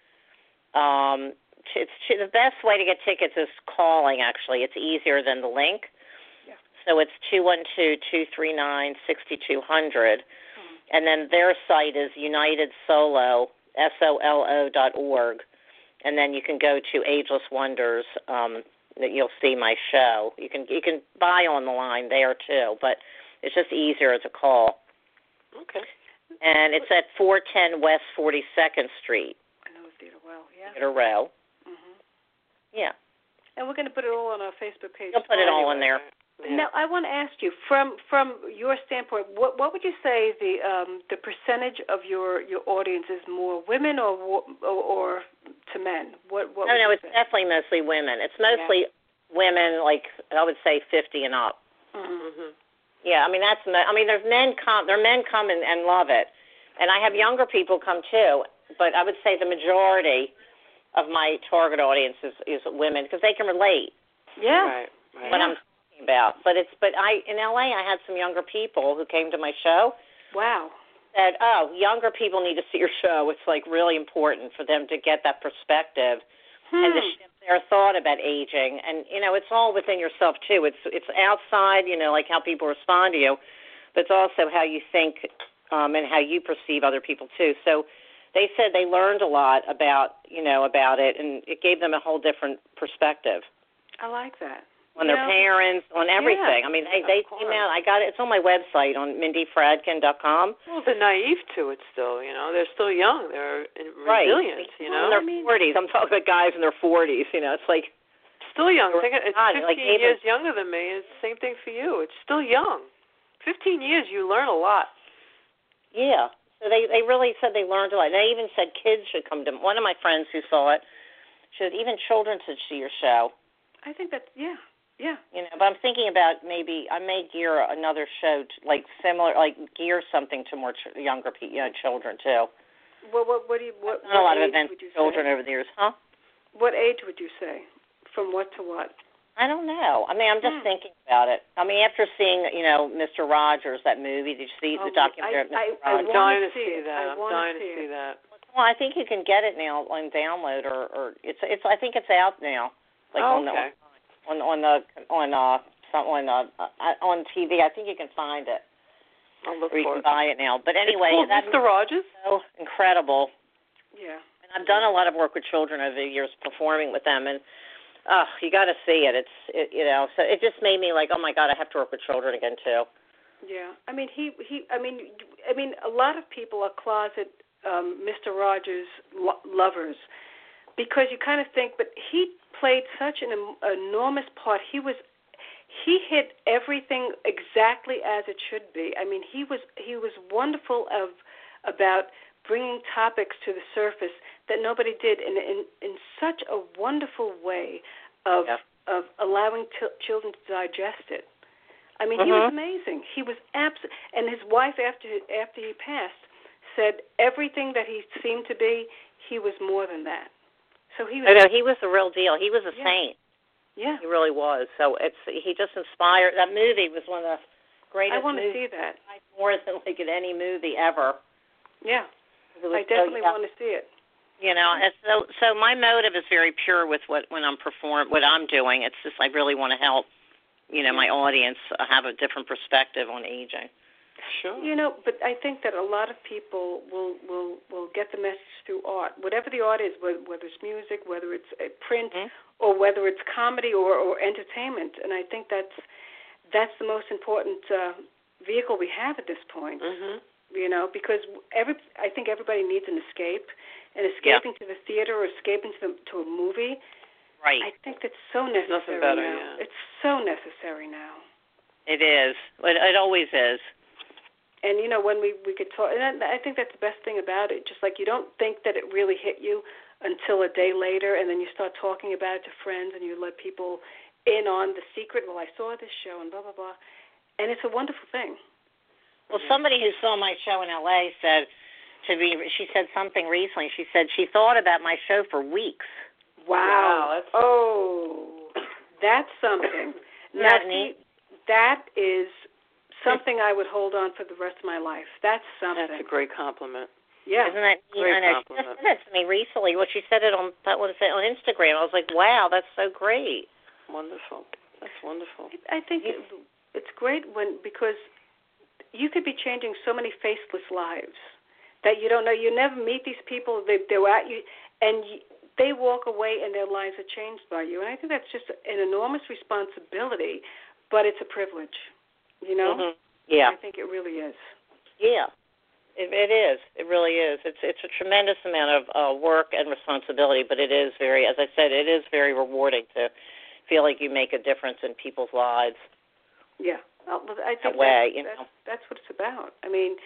Um, it's the best way to get tickets is calling. Actually, it's easier than the link. Yeah. So it's two one two two three nine six two zero zero, Hmm. and then their site is United Solo S O L O dot org, and then you can go to Ageless Wonders. Um, that you'll see my show. You can you can buy on the line there too, but it's just easier to call. Okay. And it's at four ten West forty-second Street, I know the theater well. Yeah. Theater Row. Mhm. Yeah. And we're going to put it all on our Facebook page. You'll put it all in there. Yeah. Now, I want to ask you, from from your standpoint, what what would you say the um, the percentage of your, your audience is more women or or, or to men? What what? No, would no, you it's say? definitely mostly women. It's mostly women, like I would say fifty and up. Mhm. Mhm. Yeah, I mean that's. I mean, there's men come. There men come and, and love it, and I have younger people come too. But I would say the majority of my target audience is, is women because they can relate. Yeah. Right. Right. What I'm talking about. But it's. But I in L A I had some younger people who came to my show. Wow. Said, oh, younger people need to see your show. It's like really important for them to get that perspective Hmm. and to shift their thought about aging. And you know, it's all within yourself too. It's it's outside, you know, like how people respond to you, but it's also how you think um, and how you perceive other people too. So they said they learned a lot about you know about it, and it gave them a whole different perspective I like that. on You their know, parents, on everything. yeah, I mean, they of they course. came out. I got it. It's on my website on mindy fradkin dot com. Well, they're naive to it still, you know. They're still young. They're Right. resilient, you know. In their I mean- forties. I'm talking about guys in their forties. You know, it's like Still young. Think it's God, fifteen like David- years younger than me. It's the same thing for you. It's still young. fifteen years, you learn a lot. yeah. So they they really said they learned a lot. And they even said kids should come to. One of my friends who saw it said even children should see your show. I think that. Yeah. Yeah. You know, but I'm thinking about maybe I may gear another show to, like similar, like gear something to more ch- younger pe- you know, children too. What what what do you what? I've done a lot what of age events would you for children say? over the years, huh? What age would you say? From what to what? I don't know. I mean, I'm just Hmm. thinking about it. I mean, after seeing, you know, Mister Rogers, that movie, did you see Oh, the documentary I- of Mister I- I Rogers? I'm wanna dying to see see it. that. I I'm wanna dying to see see it. that. Well, I think you can get it now on download, or, or it's it's. I think it's out now, like Oh, on okay. the on on the on uh some on uh uh, on T V. I think you can find it, I'll look or you for can it. buy it now. But It's anyway, called that's Mister Rogers? so incredible. Yeah. And I've done a lot of work with children over the years, performing with them, and oh, you got to see it. It's it, you know, so it just made me like, oh my God, I have to work with children again too. Yeah. I mean, he he. I mean, I mean, a lot of people are closet um, Mister Rogers lo- lovers because you kind of think, but he played such an em- enormous part. He was. He hit everything exactly as it should be. I mean, he was he was wonderful of about bringing topics to the surface that nobody did in in, in such a wonderful way of Yeah. of allowing t- children to digest it. I mean, he Mhm. was amazing. He was abs- and his wife after after he passed said everything that he seemed to be, he was more than that. So he was. I know he was the real deal. He was a Yeah. saint. Yeah. He really was. So it's he just inspired. That movie was one of the greatest. I want to movies, see that. more than like in any movie ever. Yeah. It was I definitely so, yeah, want to see it. You know, and so so my motive is very pure with what when I'm perform what I'm doing. It's just I really want to help you know, my audience have a different perspective on aging. Sure. You know, but I think that a lot of people will will will get the message through art, whatever the art is, whether it's music, whether it's print, mm-hmm. or whether it's comedy or, or entertainment. And I think that's that's the most important uh, vehicle we have at this point. Mm-hmm. You know, because every I think everybody needs an escape, and escaping yeah. to the theater or escaping to the, to a movie. Right. I think that's so necessary nothing better, now. Yeah. It's so necessary now. It is. It, it always is. And, you know, when we, we could talk, and I think that's the best thing about it, just like you don't think that it really hit you until a day later, and then you start talking about it to friends, and you let people in on the secret, well, I saw this show, and blah, blah, blah. And it's a wonderful thing. Well, somebody who saw my show in L A said to me, she said something recently, she said she thought about my show for weeks. Wow. wow that's oh, that's something. Isn't now, that neat? See, that is something I would hold on for the rest of my life. That's something. That's a great compliment. Yeah. Isn't that neat? Great I know. She just said that to me recently. Well, she said it on that was on Instagram. I was like, wow, that's so great. Wonderful. That's wonderful. I think it, it's great when because you could be changing so many faceless lives that you don't know. You never meet these people. They, they're at you, and you, they walk away, and their lives are changed by you. And I think that's just an enormous responsibility, but it's a privilege. You know? Mm-hmm. Yeah. I think it really is. Yeah. It, it is. It really is. It's it's a tremendous amount of uh, work and responsibility, but it is very, as I said, it is very rewarding to feel like you make a difference in people's lives. Yeah. Well, I think that way, that's, you that's, know. that's what it's about. I mean,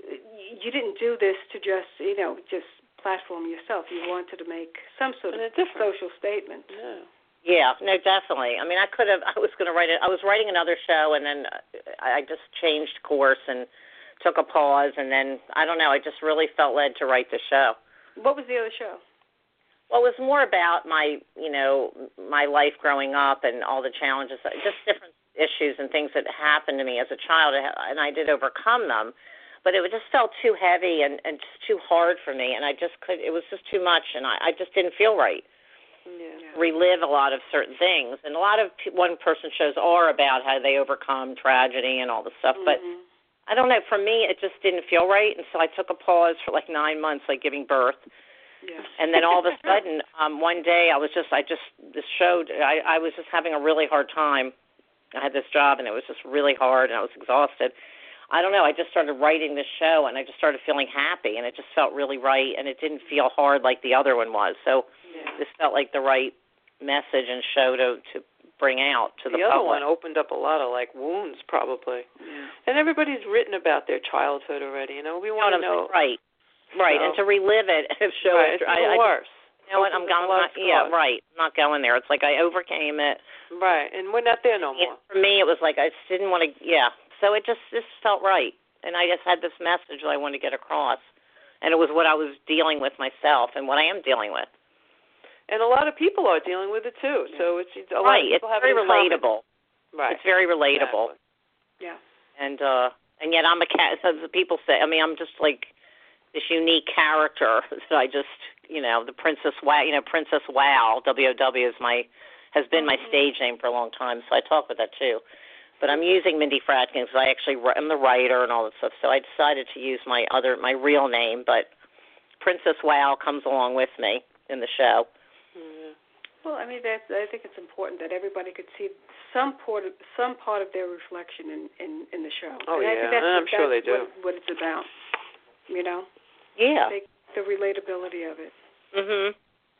you didn't do this to just, you know, just platform yourself. You wanted to make some sort of social statement. Yeah. Yeah, no, definitely. I mean, I could have. I was going to write it. I was writing another show, and then I just changed course and took a pause, and then I don't know. I just really felt led to write the show. What was the other show? Well, it was more about my, you know, my life growing up and all the challenges, just different issues and things that happened to me as a child, and I did overcome them. But it just felt too heavy and, and just too hard for me, and I just could. It was just too much, and I, I just didn't feel right. Yeah. Relive a lot of certain things, and a lot of one-person shows are about how they overcome tragedy and all this stuff. Mm-hmm. But I don't know. For me, it just didn't feel right, and so I took a pause for like nine months, like giving birth. Yeah. And then all of a sudden, um, one day, I was just, I just, this showed, I, I was just having a really hard time. I had this job, and it was just really hard, and I was exhausted. I don't know. I just started writing this show, and I just started feeling happy, and it just felt really right, and it didn't feel hard like the other one was. So Yeah. this felt like the right message and show to to bring out to the, the other public. one opened up a lot of like wounds, probably. Yeah. And everybody's written about their childhood already. You know, we want to know. Right, right, So, and to relive it and show right, it. it's I, even I, worse. You know what? I'm going. Not, yeah, right. I'm not going there. It's like I overcame it. Right, and we're not there no more. For me, it was like I just didn't want to. Yeah, so it just just felt right, and I just had this message that I wanted to get across, and it was what I was dealing with myself and what I am dealing with. And a lot of people are dealing with it too. So it's a lot right. of people It's have very it in common. relatable. Right. It's very relatable. Exactly. Yeah. And uh, and yet I'm a cat. As the people say, I mean, I'm just like this unique character that I just, you know, the Princess Wow. You know, Princess Wow. W O W is my has been my stage name for a long time. So I talk with that too. But I'm using Mindy Fratkin because I actually am the writer and all that stuff. So I decided to use my other my real name, but Princess Wow comes along with me in the show. Yeah. Well, I mean, that's, I think it's important that everybody could see some part of, some part of their reflection in, in, in the show. Oh, and I yeah, think that's and I'm what, sure that's they do. What, what it's about, you know? Yeah. They, the relatability of it. Mhm.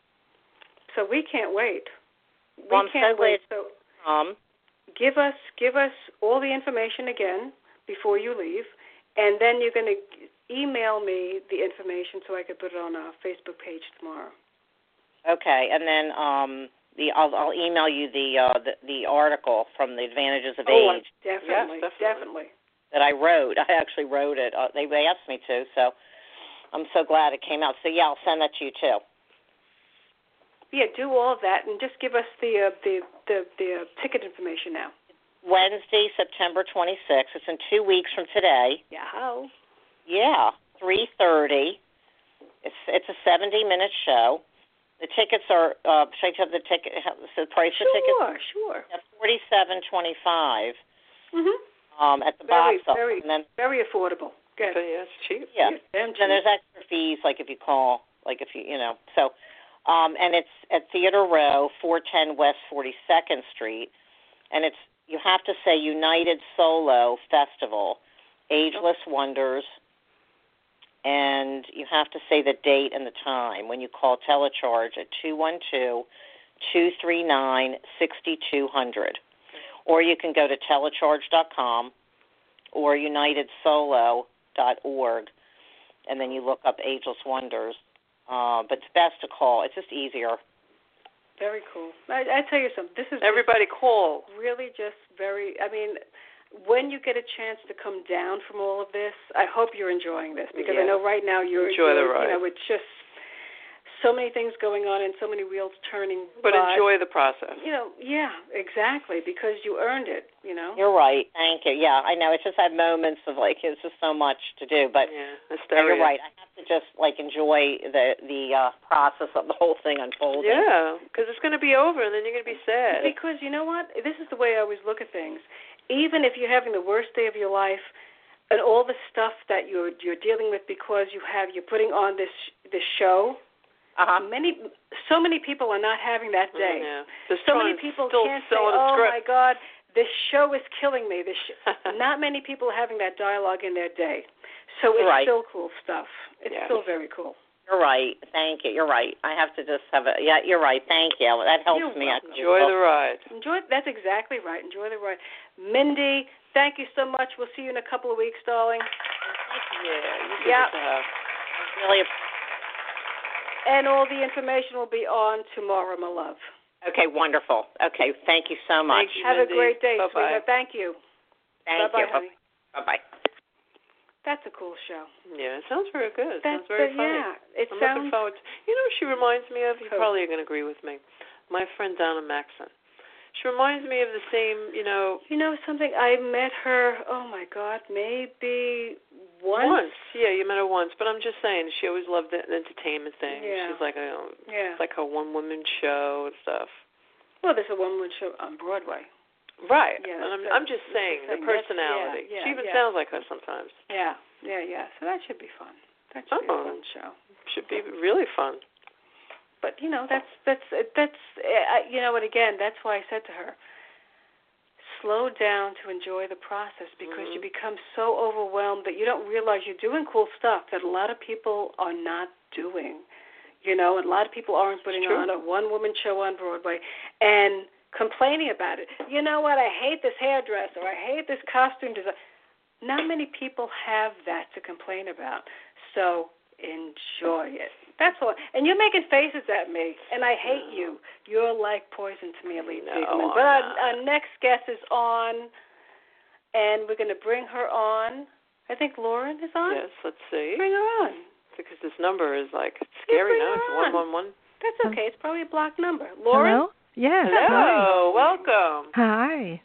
So we can't wait. We Well, I'm can't so wait. glad. So Um. give us give us all the information again before you leave, and then you're going to email me the information so I can put it on our Facebook page tomorrow. Okay, and then um, the I'll, I'll email you the, uh, the the article from the Advantages of Oh, Age definitely, Yes, definitely. definitely. that I wrote. I actually wrote it. Uh, they they asked me to, so I'm so glad it came out. So yeah, I'll send that to you too. Yeah, do all of that, and just give us the uh, the the, the uh, ticket information now. Wednesday, September twenty-sixth. It's in two weeks from today. Yeah. Yeah, three thirty. It's it's a seventy minute show. The tickets are. Uh, should I have the ticket? The price sure, of tickets? Sure, sure. At forty-seven twenty-five. Mhm. Um, at the very, box office, very, and then very affordable. Good. So, yeah, it's cheap. yeah. Yeah, And then there's extra fees, like if you call, like if you you know. So, um, and it's at Theater Row, four ten West forty-second Street, and it's you have to say United Solo Festival, Ageless Wonders. And you have to say the date and the time when you call Telecharge at two one two, two three nine, six two zero zero. Or you can go to telecharge dot com or united solo dot org, and then you look up Ageless Wonders. Uh, but it's best to call. It's just easier. Very cool. I, I tell you something. This is Everybody call. really just very, I mean, when you get a chance to come down from all of this, I hope you're enjoying this because Yeah. I know right now you're, Enjoy you're the ride. you know, it's just so many things going on and so many wheels turning. But but, enjoy the process. You know, yeah, exactly, because you earned it, you know. You're right. Thank you. Yeah, I know. It's just had moments of like it's just so much to do, but yeah, you're right. I have to just like enjoy the the uh, process of the whole thing unfolding. Yeah, because it's going to be over, and then you're going to be sad. Because you know what? This is the way I always look at things. Even if you're having the worst day of your life, and all the stuff that you're you're dealing with because you have you're putting on this this show. Uh-huh. Many, so many people are not having that day. Mm, yeah. They're So many trying- people still can't say, selling a "Oh script. my God, this show is killing me." This sh-. Not many people are having that dialogue in their day. So it's Right. still cool stuff. It's Yes. still very cool. You're right. Thank you. You're right. I have to just have a yeah. You're right. Thank you. That helps You're me. welcome. Enjoy the ride. Enjoy. That's exactly right. Enjoy the ride. Mindy, thank you so much. We'll see you in a couple of weeks, darling. Yeah, you Yeah. get to have. Really. And all the information will be on tomorrow, my love. Okay. Wonderful. Okay. Thank you so much. Thank you, Have Mindy. a great day, Bye-bye. sweetheart. Thank you. Thank Bye-bye, you. honey. Bye bye. That's a cool show. Yeah, it sounds very good. It That's sounds very the, funny. yeah. It I'm sounds. looking forward to. You know, who she reminds me of. You Who? probably are going to agree with me. My friend Donna Maxon. She reminds me of the same. You know. You know something? I met her. Oh my God, maybe once. Once, yeah, you met her once, but I'm just saying, she always loved the entertainment thing. Yeah. She's like a, Yeah. it's like her one-woman show and stuff. Well, there's a one-woman show on Broadway. Right. Yeah, and I'm, that's- I'm just that's saying the the thing. That's- personality. yeah, yeah, she even yeah. sounds like her sometimes. Yeah, yeah, yeah. So that should be fun. That should be a Oh. fun show. Should be really fun. But you know, that's that's that's uh, you know, and again, that's why I said to her, slow down to enjoy the process because Mm-hmm. you become so overwhelmed that you don't realize you're doing cool stuff that a lot of people are not doing. You know, and a lot of people aren't putting True. on a one-woman show on Broadway and complaining about it. You know what? I hate this hairdresser. I hate this costume design. Not many people have that to complain about. So enjoy it. That's all. And you're making faces at me, and I hate you. You're like poison to me, Elite No, Figment. I'm But our, not. our next guest is on, and we're going to bring her on. I think Lauren is on. Yes, let's see. Bring her on. Because this number is like scary bring now. her It's on. one one one. That's okay. It's probably a blocked number. Lauren? Hello? Yes. Hello, welcome. Hi.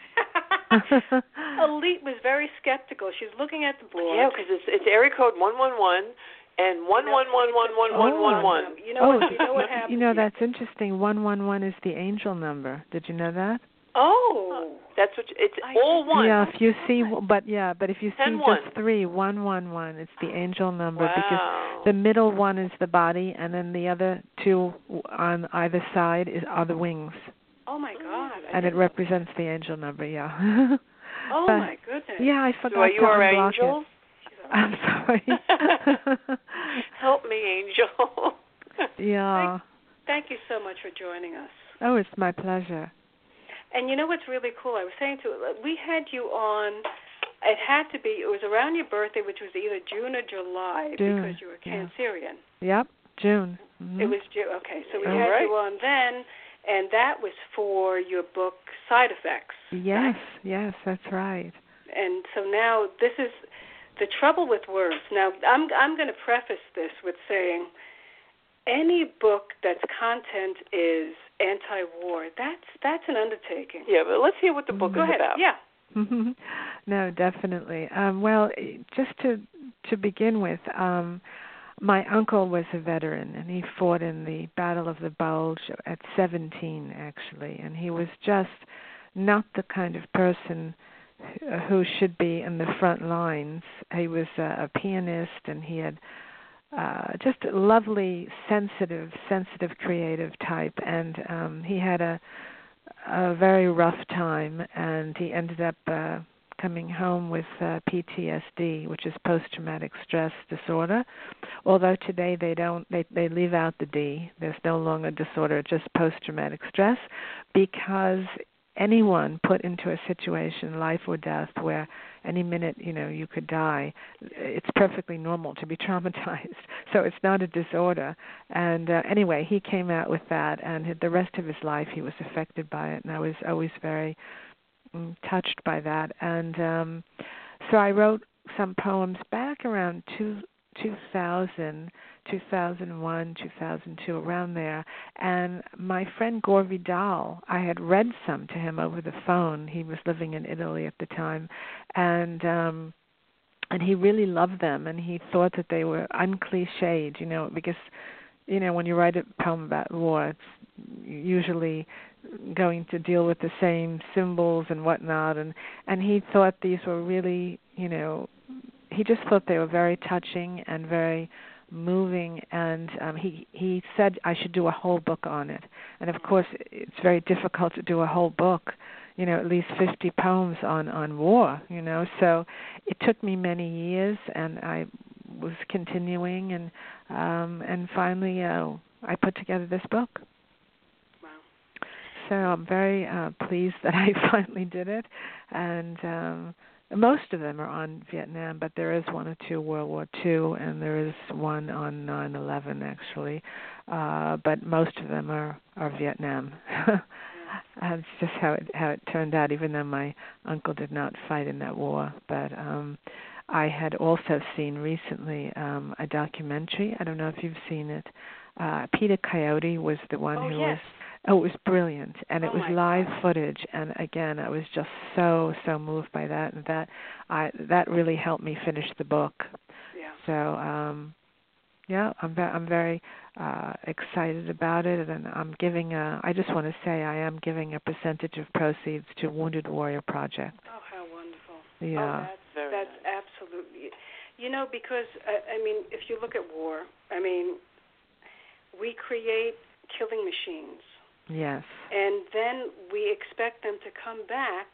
Elite was very skeptical. She was looking at the board. Yeah, because it's it's area code one one one and one one one one one one one one. You know Oh, what? You know what happens? you know, that's interesting. one one one is the angel number. Did you know that? Oh. That's what it's I all see. one. Yeah, if you see, but yeah, but if you see Ten one. just three, one one one, it's the angel number Wow. because the middle one is the body, and then the other two on either side is are the wings, Oh my God. I and it didn't- represents the angel number. Yeah. Oh but- my goodness. Yeah, I So forgot are you to our unblock angel? it. I'm sorry. Help me, angel. Yeah. Thank you so much for joining us. Oh, it's my pleasure. And you know what's really cool? I was saying to we had you on. It had to be. It was around your birthday, which was either June or July, June, because you were yeah. Cancerian. Yep, June. Mhm. It was June. Okay, so we All had right. you on then, and that was for your book Side Effects. Yes, right? yes, that's right. And so now this is the trouble with words. Now I'm I'm going to preface this with saying any book that's content is anti-war, that's that's an undertaking. Yeah, but let's hear what the book Go is ahead. about. Yeah. No, definitely. Um, well, just to to begin with, um, my uncle was a veteran, and he fought in the Battle of the Bulge at seventeen, actually, and he was just not the kind of person who should be in the front lines. He was a, a pianist, and he had uh, just a lovely, sensitive, sensitive, creative type, and um, he had a, a very rough time, and he ended up uh, coming home with uh, P T S D, which is post-traumatic stress disorder. Although today they don't, they, they leave out the D. There's no longer disorder, just post-traumatic stress, because anyone put into a situation, life or death, where any minute, you know, you could die, it's perfectly normal to be traumatized. So it's not a disorder. And uh, anyway, he came out with that, and the rest of his life he was affected by it, and I was always very um, touched by that. And um, so I wrote some poems back around two, two thousand, two thousand one, two thousand two, around there. And my friend Gore Vidal, I had read some to him over the phone. He was living in Italy at the time, and um, and he really loved them, and he thought that they were uncliched, you know, because, you know, when you write a poem about war, it's usually going to deal with the same symbols and whatnot, and, and he thought these were really, you know, he just thought they were very touching and very moving, and um, he he said I should do a whole book on it. And of course, it's very difficult to do a whole book, you know, at least fifty poems on, on war, you know. So it took me many years, and I was continuing, and um, and finally uh, I put together this book. Wow. So I'm very uh, pleased that I finally did it, and um, most of them are on Vietnam, but there is one or two World War Two, and there is one on nine eleven, actually. Uh, but most of them are, are Vietnam. That's just how it how it turned out, even though my uncle did not fight in that war. But um, I had also seen recently um, a documentary. I don't know if you've seen it. Uh, Peter Coyote was the one oh, who yes. was... Oh, it was brilliant, and it oh was live God. footage. And again, I was just so so moved by that, and that I that really helped me finish the book. Yeah. So, um, yeah, I'm ve- I'm very uh, excited about it, and I'm giving a. I just want to say I am giving a percentage of proceeds to Wounded Warrior Project. Oh, how wonderful! Yeah. Oh, that's Very that's nice. absolutely. You know, because I, I mean, if you look at war, I mean, we create killing machines. Yes. And then we expect them to come back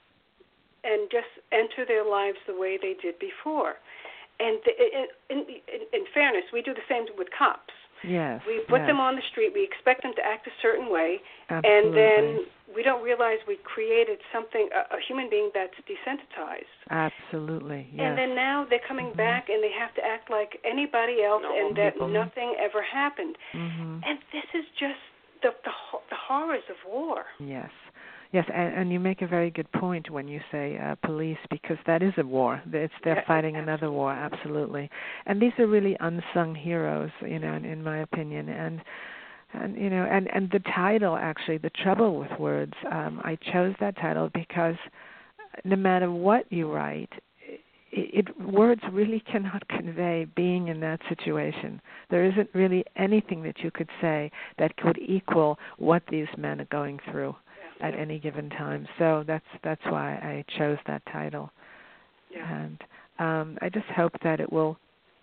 and just enter their lives the way they did before. And the, in, in, in fairness, we do the same with cops. Yes. We put yes. them on the street. We expect them to act a certain way. Absolutely. And then we don't realize we created something, a, a human being that's desensitized. Absolutely, yes. And then now they're coming mm-hmm. back and they have to act like anybody else, no, and that people. nothing ever happened. Mm-hmm. And this is just The, the the horrors of war. Yes, yes, and, and you make a very good point when you say uh, police, because that is a war. It's they're yeah, fighting absolutely. another war, absolutely. And these are really unsung heroes, you know, in, in my opinion. And and you know, and, and the title, actually, The Trouble with Words. Um, I chose that title because no matter what you write, It, it, words really cannot convey being in that situation. There isn't really anything that you could say that could equal what these men are going through yeah. at any given time. So that's that's why I chose that title. Yeah. And um, I just hope that it will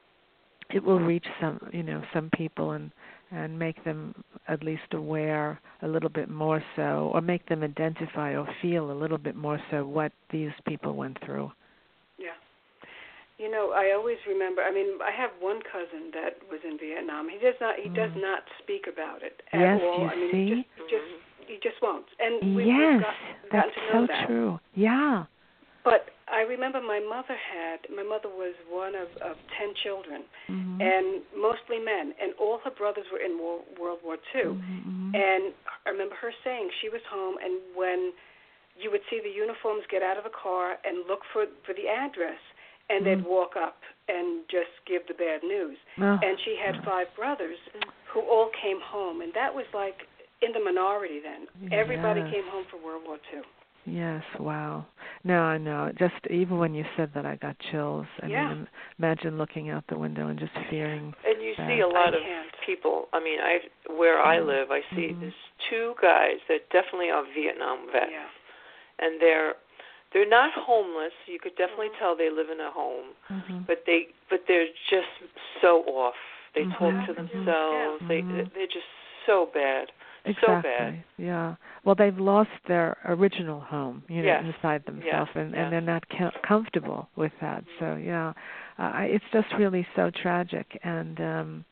it will reach some you know some people and and make them at least aware a little bit more so, or make them identify or feel a little bit more so what these people went through. Yeah. You know, I always remember. I mean, I have one cousin that was in Vietnam. He does not. He mm. does not speak about it at yes, all. you I mean, see? he just, just he just won't. And we, yes, we've got, we've that's to know so that. true. Yeah. But I remember my mother had. My mother was one of, of ten children, mm-hmm. and mostly men. And all her brothers were in World, World War Two. Mm-hmm. And I remember her saying she was home, and when you would see the uniforms get out of a car and look for for the address. And they'd walk up and just give the bad news. Oh. And she had five brothers who all came home. And that was like in the minority then. Yes. Everybody came home for World War Two. Yes, wow. No, I know. Just even when you said that, I got chills. I Yeah. mean, imagine looking out the window and just fearing. And you that. see a lot I of can't. people. I mean, I where I Mhm. live, I see Mhm. there's two guys that definitely are Vietnam vets, Yeah. and they're they're not homeless. You could definitely Mhm. tell they live in a home, Mhm. but they but they're just so off. They Mhm. talk to Mhm. themselves. Yeah. They Mhm. they're just so bad. Exactly. So bad. Yeah. Well, they've lost their original home, you know, Yes. inside themselves, Yes. and, Yes. and they're not com- comfortable with that. So, yeah, uh, it's just really so tragic. And, um,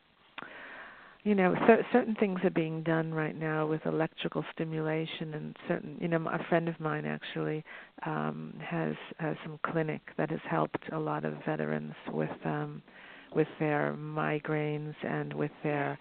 you know, cer- certain things are being done right now with electrical stimulation, and certain, you know, a friend of mine actually um, has, has some clinic that has helped a lot of veterans with um, with their migraines and with their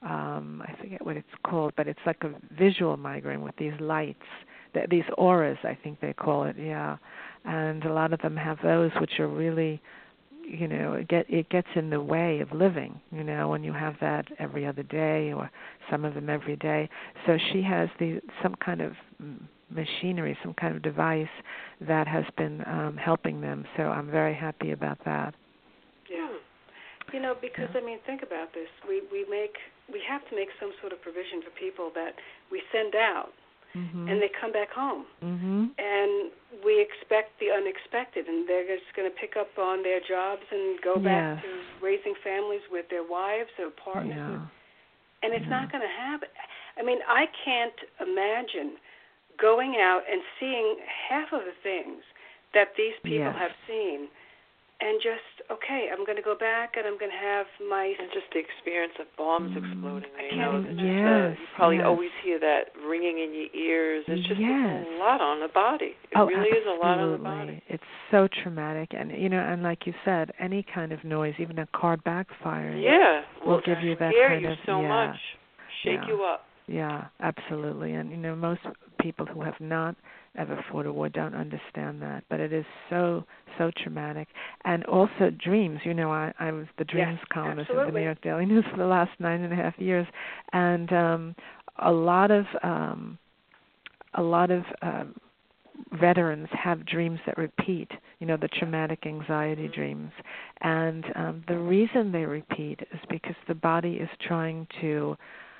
um I forget what it's called, but it's like a visual migraine with these lights, th- these auras, I think they call it, yeah. And a lot of them have those, which are really, you know, it get it gets in the way of living, you know, when you have that every other day, or some of them every day. So she has the some kind of machinery, some kind of device that has been um helping them. So I'm very happy about that. Yeah. You know, because Yeah. I mean, think about this. We we make we have to make some sort of provision for people that we send out, Mhm. and they come back home, Mhm. and we expect the unexpected, and they're just going to pick up on their jobs and go back Yes. to raising families with their wives or partners, Yeah. with, and it's Yeah. not going to happen. I mean, I can't imagine going out and seeing half of the things that these people Yes. have seen. And just, okay, I'm going to go back and I'm going to have my... And just the experience of bombs Mm. exploding. I You can't know, even it's imagine. just, uh, you probably Yes, always hear that ringing in your ears. It's just Yes. a lot on the body. It Oh, really is a lot on the absolutely. body. It's so traumatic, and you know, and like you said, any kind of noise, even a car backfiring, Yeah. will Will give you that scare kind you of so yeah, much. Shake yeah. you up. Yeah, absolutely. And you know, most people who have not ever fought a war don't understand that, but it is so so traumatic. And also dreams. You know, I, I was the dreams Yes, columnist of the absolutely. New York Daily News for the last nine and a half years, and um, a lot of um, a lot of um, veterans have dreams that repeat, you know, the traumatic anxiety dreams. And um, the reason they repeat is because the body is trying to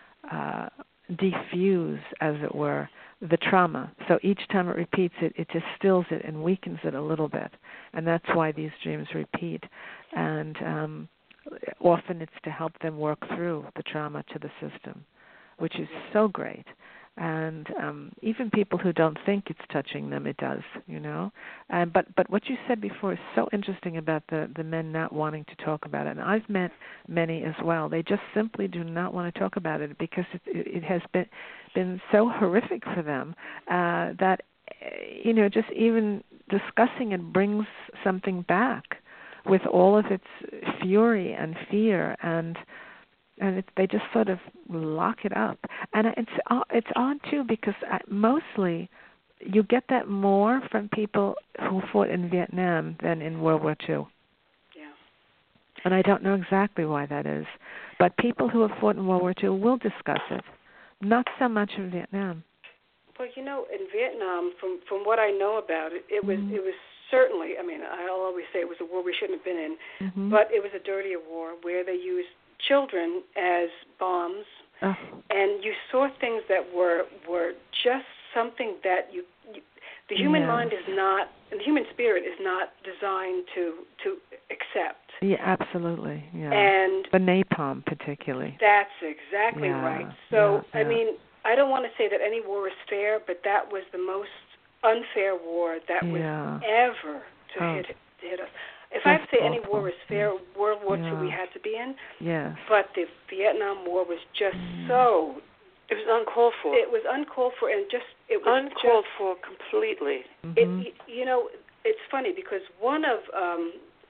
uh, diffuse, as it were, the trauma. So each time it repeats it, it just stills it and weakens it a little bit. And that's why these dreams repeat. And um, often it's to help them work through the trauma to the system, which is so great. And um, even people who don't think it's touching them, it does, you know. And but but what you said before is so interesting about the the men not wanting to talk about it. And I've met many as well. They just simply do not want to talk about it because it it has been been so horrific for them uh, that you know just even discussing it brings something back with all of its fury and fear and. And it, they just sort of lock it up, and it's it's odd too because mostly you get that more from people who fought in Vietnam than in World War Two. Yeah. And I don't know exactly why that is, but people who have fought in World War Two will discuss it, not so much in Vietnam. Well, you know, in Vietnam, from from what I know about it, it was Mm-hmm. it was certainly. I mean, I'll always say it was a war we shouldn't have been in, Mm-hmm. but it was a dirtier war where they used children as bombs, oh. and you saw things that were were just something that you, you the human yes. mind is not, the human spirit is not designed to to accept. Yeah, absolutely. Yeah. And the napalm, particularly. That's exactly yeah. right. So yeah, I yeah. mean, I don't want to say that any war is fair, but that was the most unfair war that was yeah. ever to oh. hit to hit us. If Just I have to say any awful. war is fair, World War yeah. Two we had to be in. Yes. But the Vietnam War was just mm. so. It was uncalled for. It was uncalled for, and just it was uncalled just, for completely. Mm-hmm. It you know it's funny because one of um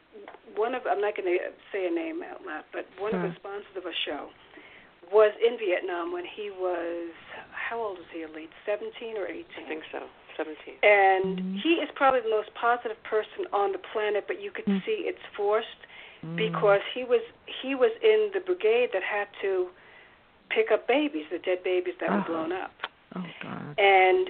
one of I'm not going to say a name out loud, but one sure. of the sponsors of a show was in Vietnam when he was, how old is he, Elite? seventeen or eighteen? I think so. seventeen. And mm-hmm. he is probably the most positive person on the planet, but you could mm. see it's forced mm. because he was he was in the brigade that had to pick up babies, the dead babies that oh. were blown up. Oh, God. And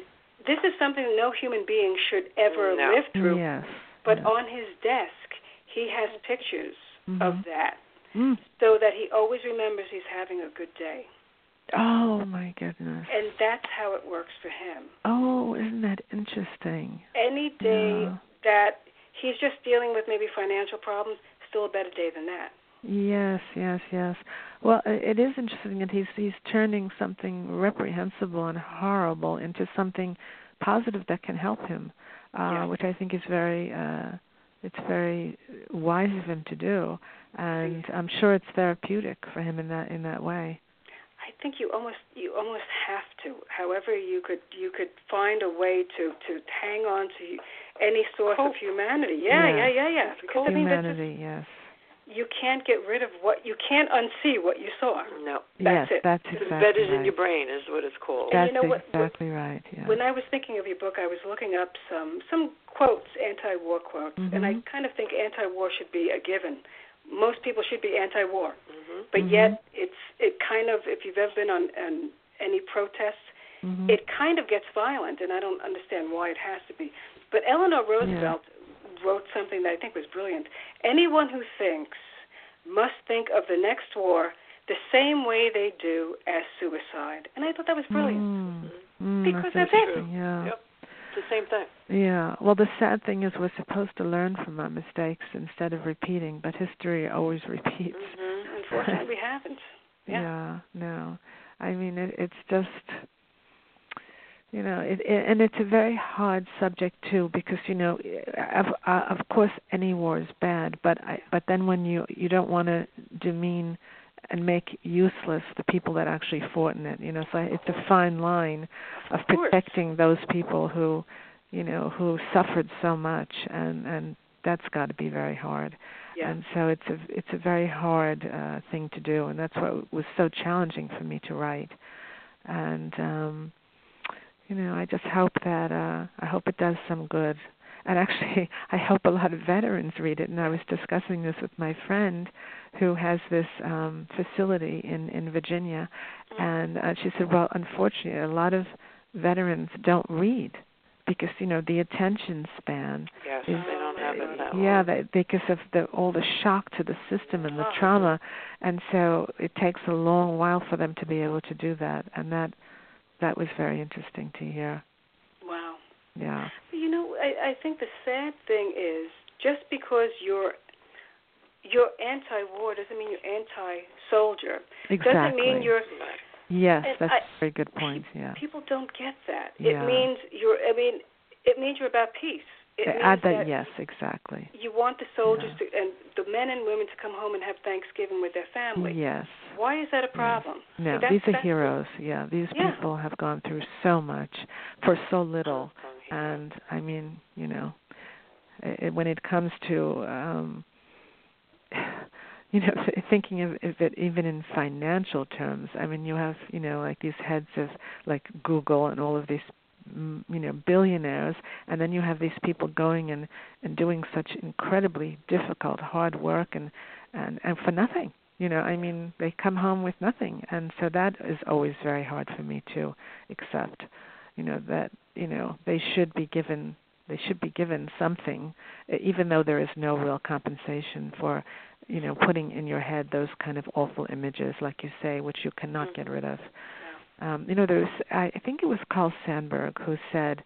this is something that no human being should ever no. live through. Yes. But yes. on his desk, he has pictures mm-hmm. of that, mm. so that he always remembers he's having a good day. Oh, my goodness. And that's how it works for him. Oh, isn't that interesting? Any day yeah. that he's just dealing with maybe financial problems, still a better day than that. Yes, yes, yes. Well, it is interesting that he's he's turning something reprehensible and horrible into something positive that can help him, uh, yes. which I think is very uh, it's very wise of him to do, and I'm sure it's therapeutic for him in that in that way. I think you almost you almost have to. However, you could you could find a way to, to hang on to any source Cope. of humanity. Yeah, yeah, yeah, yeah, yeah. Because humanity, I mean, yes. You can't get rid of what you can't unsee what you saw. No. That's yes, it. that's It's exactly embedded right. in your brain is what it's called. That's and you know what, exactly right. Yeah. When I was thinking of your book, I was looking up some some quotes, anti-war quotes, mm-hmm. and I kind of think anti-war should be a given. Most people should be anti-war, mm-hmm. but mm-hmm. yet it's it kind of, if you've ever been on, on any protests, mm-hmm. it kind of gets violent, and I don't understand why it has to be. But Eleanor Roosevelt yeah. wrote something that I think was brilliant. Anyone who thinks must think of the next war the same way they do as suicide. And I thought that was brilliant. Mm. Mm, because that's, that's it. Yeah. Yep. It's the same thing. Yeah. Well, the sad thing is we're supposed to learn from our mistakes instead of repeating, but history always repeats. Mm-hmm. Unfortunately, we haven't. Yeah. yeah. No. I mean, it, it's just, you know, it, it, and it's a very hard subject too, because you know, of, uh, of course, any war is bad, but I, but then when you you don't want to demean and make useless the people that actually fought in it, you know, so it's a fine line of protecting those people who, you know, who suffered so much, and and that's got to be very hard. Yeah. And so it's a it's a very hard uh, thing to do, and that's what was so challenging for me to write. And um, you know, I just hope that uh, I hope it does some good. And actually, I hope a lot of veterans read it. And I was discussing this with my friend, who has this um, facility in in Virginia, and uh, she said, "Well, unfortunately, a lot of veterans don't read." Because you know the attention span yes, is they don't have it that yeah long. they, because of the all the shock to the system and the trauma, and so it takes a long while for them to be able to do that, and that that was very interesting to hear. Wow. Yeah. You know, I, I think the sad thing is just because you're you're anti-war doesn't mean you're anti-soldier. Exactly. Doesn't mean you're. Yes, and that's I, a very good point. Yeah. People don't get that. Yeah. It means you're. I mean, it means you're about peace. It means Add that, that yes, exactly. You want the soldiers yeah. to, and the men and women to come home and have Thanksgiving with their family. Yes. Why is that a problem? Yes. No, See, these are heroes. Yeah, these yeah. people have gone through so much for so little, and I mean, you know, it, when it comes to, um, you know, thinking of, of it even in financial terms. I mean, you have, you know, like these heads of like Google and all of these, you know, billionaires, and then you have these people going and, and doing such incredibly difficult, hard work, and, and, and for nothing. You know, I mean, they come home with nothing, and so that is always very hard for me to accept. You know, that, you know, they should be given, they should be given something, even though there is no real compensation for, you know, putting in your head those kind of awful images, like you say, which you cannot mm-hmm. get rid of. Um, you know, there's, I think it was Carl Sandburg who said,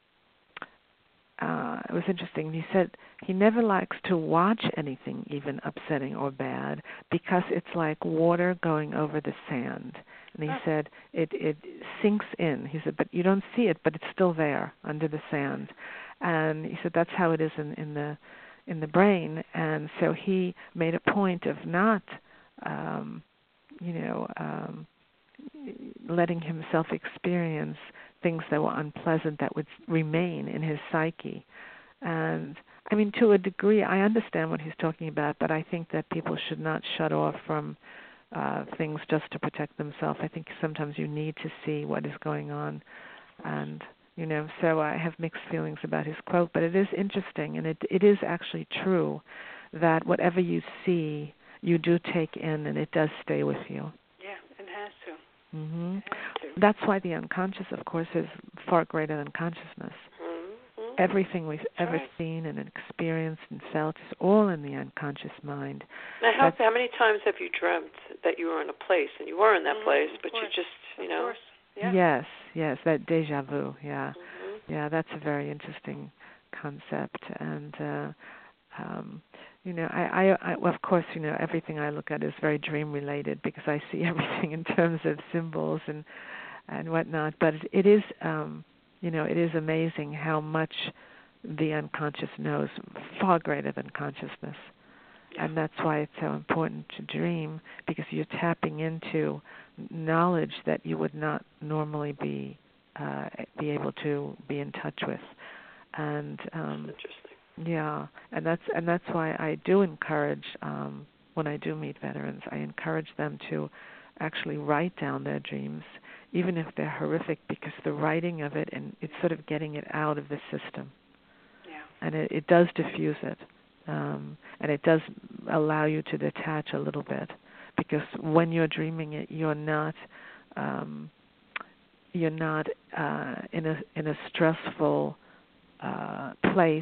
uh, it was interesting, he said he never likes to watch anything even upsetting or bad because it's like water going over the sand. And he oh. said it, it sinks in. He said, but you don't see it, but it's still there under the sand. And he said that's how it is in, in the in the brain. And so he made a point of not, um, you know, um, letting himself experience things that were unpleasant that would remain in his psyche. And I mean, to a degree, I understand what he's talking about, but I think that people should not shut off from uh, things just to protect themselves. I think sometimes you need to see what is going on. And, you know, so I have mixed feelings about his quote, but it is interesting, and it it is actually true that whatever you see, you do take in, and it does stay with you. Yeah, it has to. Mm-hmm. It has to. That's why the unconscious, of course, is far greater than consciousness. Mm-hmm. Everything we've That's ever right. seen and experienced and felt is all in the unconscious mind. Now, how, how many times have you dreamt that you were in a place, and you were in that Mm-hmm. place, Of but course. you just, you of know. Course. Yeah. Yes, yes, that déjà vu, yeah. Mm-hmm. Yeah, that's a very interesting concept. And, uh, um, you know, I, I, I, well, of course, you know, everything I look at is very dream-related because I see everything in terms of symbols and, and whatnot. But it, it is, um, you know, it is amazing how much the unconscious knows, far greater than consciousness. Yeah. And that's why it's so important to dream, because you're tapping into knowledge that you would not normally be uh, be able to be in touch with. And um, That's interesting. yeah, and that's and that's why I do encourage um, when I do meet veterans, I encourage them to actually write down their dreams, even if they're horrific, because the writing of it and it's sort of getting it out of the system. Yeah. And it, it does diffuse it. Um, and it does allow you to detach a little bit, because when you're dreaming it, you're not um, you're not uh, in a in a stressful uh, place.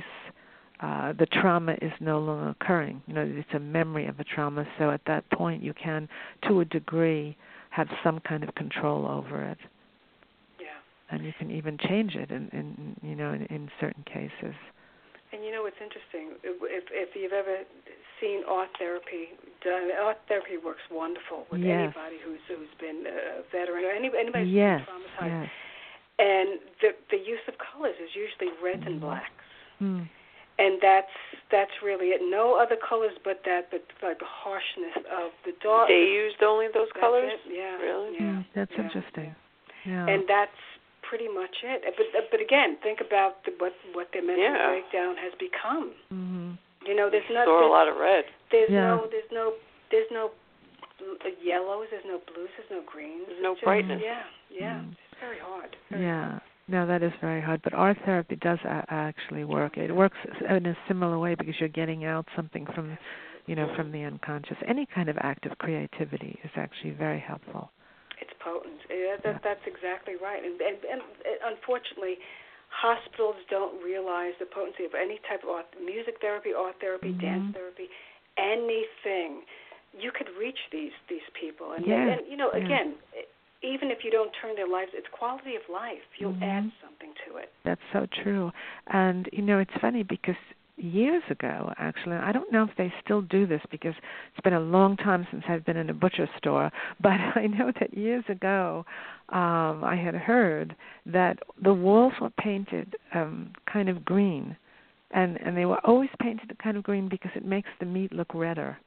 Uh, the trauma is no longer occurring. You know, it's a memory of a trauma. So at that point, you can, to a degree, have some kind of control over it. Yeah. And you can even change it in, in you know in, in certain cases. And you know what's interesting? If if you've ever seen art therapy done, art therapy works wonderful with Yes. anybody who's who's been a veteran or any, anybody who's Yes. been traumatized. Yes. And the the use of colors is usually reds Mm. and blacks, Mm. and that's that's really it. No other colors but that, but like the harshness of the dark. They used only those That's colors? it. Yeah. Really? Yeah. Mm. That's yeah. interesting. Yeah. Yeah. And that's pretty much it. But but again, think about the, what what their mental Yeah. breakdown has become. Mm-hmm. You know, there's not Saw a there's, lot of red. there's Yeah. no there's no there's no bl- yellows, there's no blues, there's no greens. There's no It's just- brightness. Yeah, yeah. Mm. It's very hard. Very Yeah. hard. No, that is very hard. But art therapy does a- actually work. It works in a similar way because you're getting out something from, you know, from the unconscious. Any kind of act of creativity is actually very helpful. It's potent. Yeah, that, Yeah. That's exactly right. And, and and unfortunately, hospitals don't realize the potency of any type of art, music therapy, art therapy, Mhm. dance therapy, anything. You could reach these these people, and, Yeah. they, and you know, Yeah. again, even if you don't turn their lives, it's quality of life. You'll Mhm. add something to it. That's so true. And, you know, it's funny because years ago, actually, I don't know if they still do this because it's been a long time since I've been in a butcher store, but I know that years ago um, I had heard that the walls were painted um, kind of green, and, and they were always painted kind of green because it makes the meat look redder.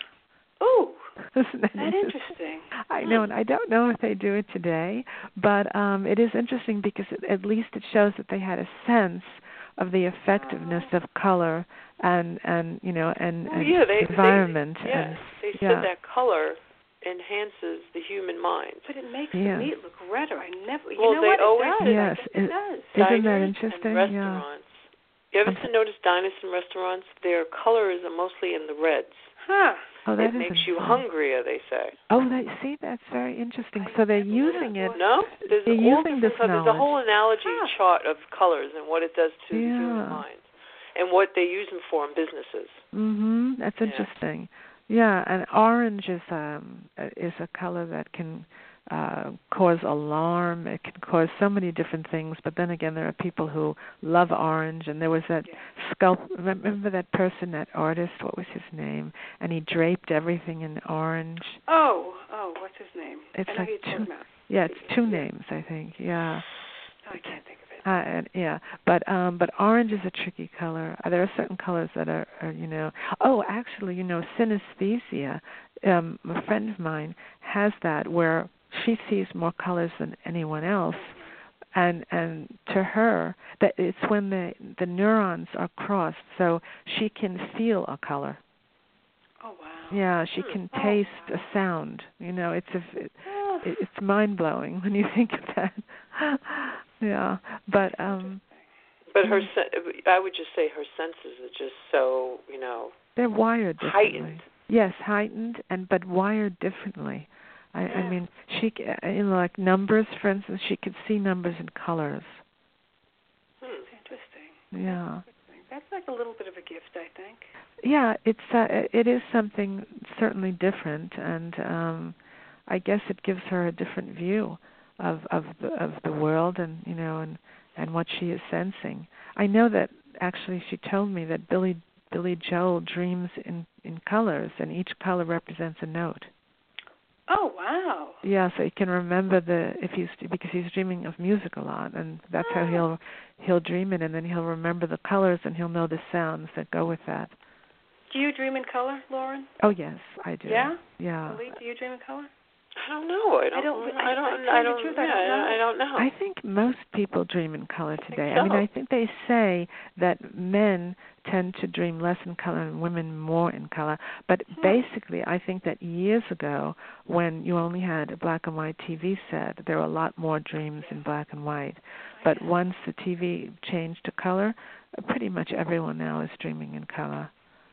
Oh, Isn't that that's interesting? interesting. I know, and I don't know if they do it today, but um, it is interesting because it, at least it shows that they had a sense of the effectiveness of color and, and you know, and, Well, and yeah, they, environment. They, yeah, and, they said yeah. that color enhances the human mind. But it makes Yeah. the meat look redder. I never. You Well, know they what? always it does. did. Yes, I guess it- it does. Isn't that Diners interesting? And Yeah. restaurants. You ever Um, notice diners and restaurants? Their colors are mostly in the reds. Huh. Oh, that It is makes you interesting. hungrier, they say. Oh, that, see, that's very interesting. I So they're never using would've it. No? There's They're all using different this colors. There's a whole knowledge. analogy Huh. chart of colors and what it does to the Yeah. human mind and what they use them for in businesses. Mhm. That's Yeah. interesting. Yeah, and orange is um is a color that can uh cause alarm. It can cause so many different things. But then again, there are people who love orange. And there was that Yeah. sculpt. Remember that person, that artist? What was his name? And he draped everything in orange. Oh, oh, what's his name? It's I know like who you're talking two- about. Yeah, it's two Yeah. names, I think. Yeah. Oh, I can't think of it. Uh, and, yeah, but um, but orange is a tricky color. Uh, There are certain colors that are, are, you know. Oh, actually, you know, synesthesia. Um, a friend of mine has that where she sees more colors than anyone else, and and to her that it's when the the neurons are crossed, so she can feel a color. Oh, wow. Yeah, she Hmm. can Oh, taste wow. a sound. You know, it's a it, Oh, it- it's mind blowing when you think of that. Yeah, but um. But her, Mm. sen- I would just say her senses are just so, you know, They're wired differently. heightened. Yes, heightened, and but wired differently. I, I Yeah. mean, she, c- you know, like numbers, for instance, she could see numbers in colors. Yeah. That's like a little bit of a gift, I think. Yeah, it's uh, it is something certainly different, and um, I guess it gives her a different view of of the, of the world, and you know, and and what she is sensing. I know that actually she told me that Billy Billy Joel dreams in in colors, and each color represents a note. Oh wow! Yeah, so he can remember the if he's because he's dreaming of music a lot, and that's oh. how he'll he'll dream it, and then he'll remember the colors, and he'll know the sounds that go with that. Do you dream in color, Lauren? Oh yes, I do. Yeah. Yeah. Lee, do you dream in color? I don't know. I don't. I don't. I don't. I, I, I don't. truth, yeah, I don't know. I don't know. I think most people dream in color today. I, I mean, so. I think they say that men tend to dream less in color and women more in color. But hmm. basically, I think that years ago, when you only had a black and white T V set, there were a lot more dreams in black and white. But once the T V changed to color, pretty much everyone now is dreaming in color.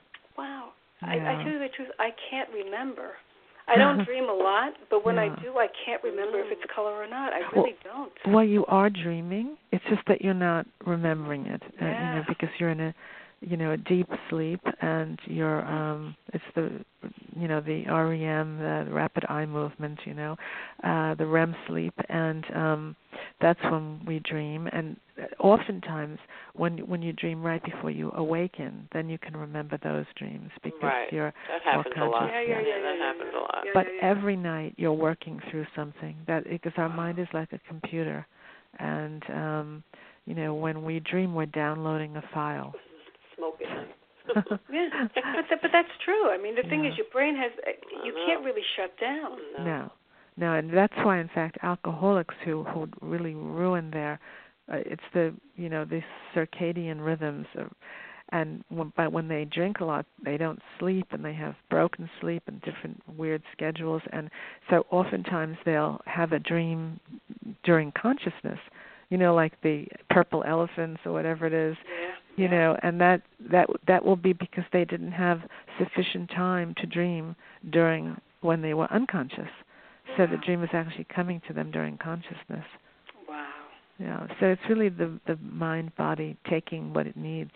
Wow. Yeah. I, I tell you the truth, I can't remember. I don't dream a lot, but when yeah. I do, I can't remember if it's color or not. I really well, don't. Well, you are dreaming. It's just that you're not remembering it, yeah. uh, you know, because you're in a, you know, a deep sleep, and you're, um, it's the, you know, the R E M, the rapid eye movement, you know, uh, the R E M sleep, and um, that's when we dream. And oftentimes, when when you dream right before you awaken, then you can remember those dreams because right. you're that happens more conscious. a lot. Yeah, yeah, yeah, yeah, that yeah, happens yeah. a lot. Yeah, but yeah, yeah. every night you're working through something that because our mind is like a computer, and um, you know, when we dream, we're downloading a file. Smoking. yeah, but th- but that's true. I mean, the thing yeah. is, your brain has you can't really shut down. No. no, no, and that's why, in fact, alcoholics who who really ruin their, uh, it's the you know the circadian rhythms, of, and when, but when they drink a lot, they don't sleep, and they have broken sleep and different weird schedules, and so oftentimes they'll have a dream during consciousness, you know, like the purple elephants or whatever it is. Yeah. You yeah. know, and that that that will be because they didn't have sufficient time to dream during when they were unconscious. So wow. the dream is actually coming to them during consciousness. Wow. Yeah. So it's really the the mind body taking what it needs,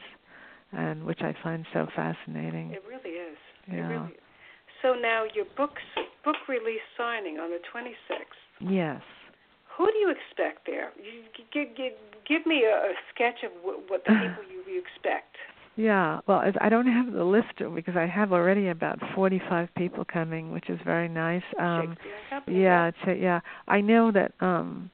and which I find so fascinating. It really is. Yeah. It really is. So now your book's book release signing on the twenty-sixth. Yes. Who do you expect there? You, give, give, give me a, a sketch of w- what the people you, you expect. Yeah, well, I don't have the list because I have already about forty-five people coming, which is very nice. Um, yeah, it's a, yeah. I know that um,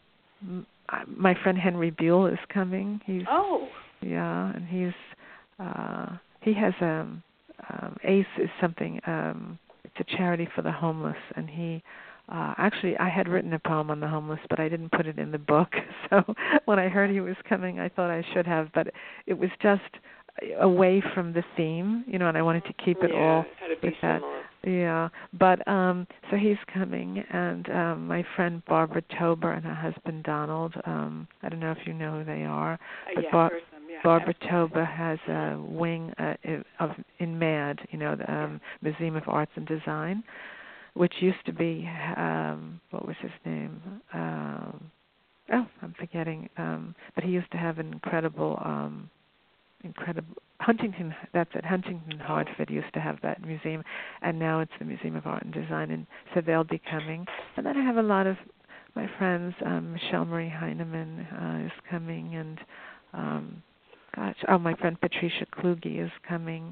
my friend Henry Buell is coming. He's oh. Yeah, and he's uh, he has um, um, ACE is something. Um, it's a charity for the homeless, and he. Uh, actually, I had written a poem on the homeless, but I didn't put it in the book. So when I heard he was coming, I thought I should have, but it was just away from the theme, you know, and I wanted to keep it yeah, all it had to be with that. similar. Yeah, but um, so he's coming, and um, my friend Barbara Tober and her husband Donald. Um, I don't know if you know who they are, uh, but yeah, Bar- them, yeah, Barbara absolutely. Tober has a wing uh, of in MAD, you know, the um, Museum of Arts and Design, which used to be, um, what was his name? Um, oh, I'm forgetting. Um, but he used to have an incredible, um, incredible, Huntington, that's it, Huntington Hartford used to have that museum, and now it's the Museum of Art and Design, and so they'll be coming. And then I have a lot of my friends, um, Michelle Marie Heinemann uh, is coming, and, um, gosh, oh, my friend Patricia Kluge is coming.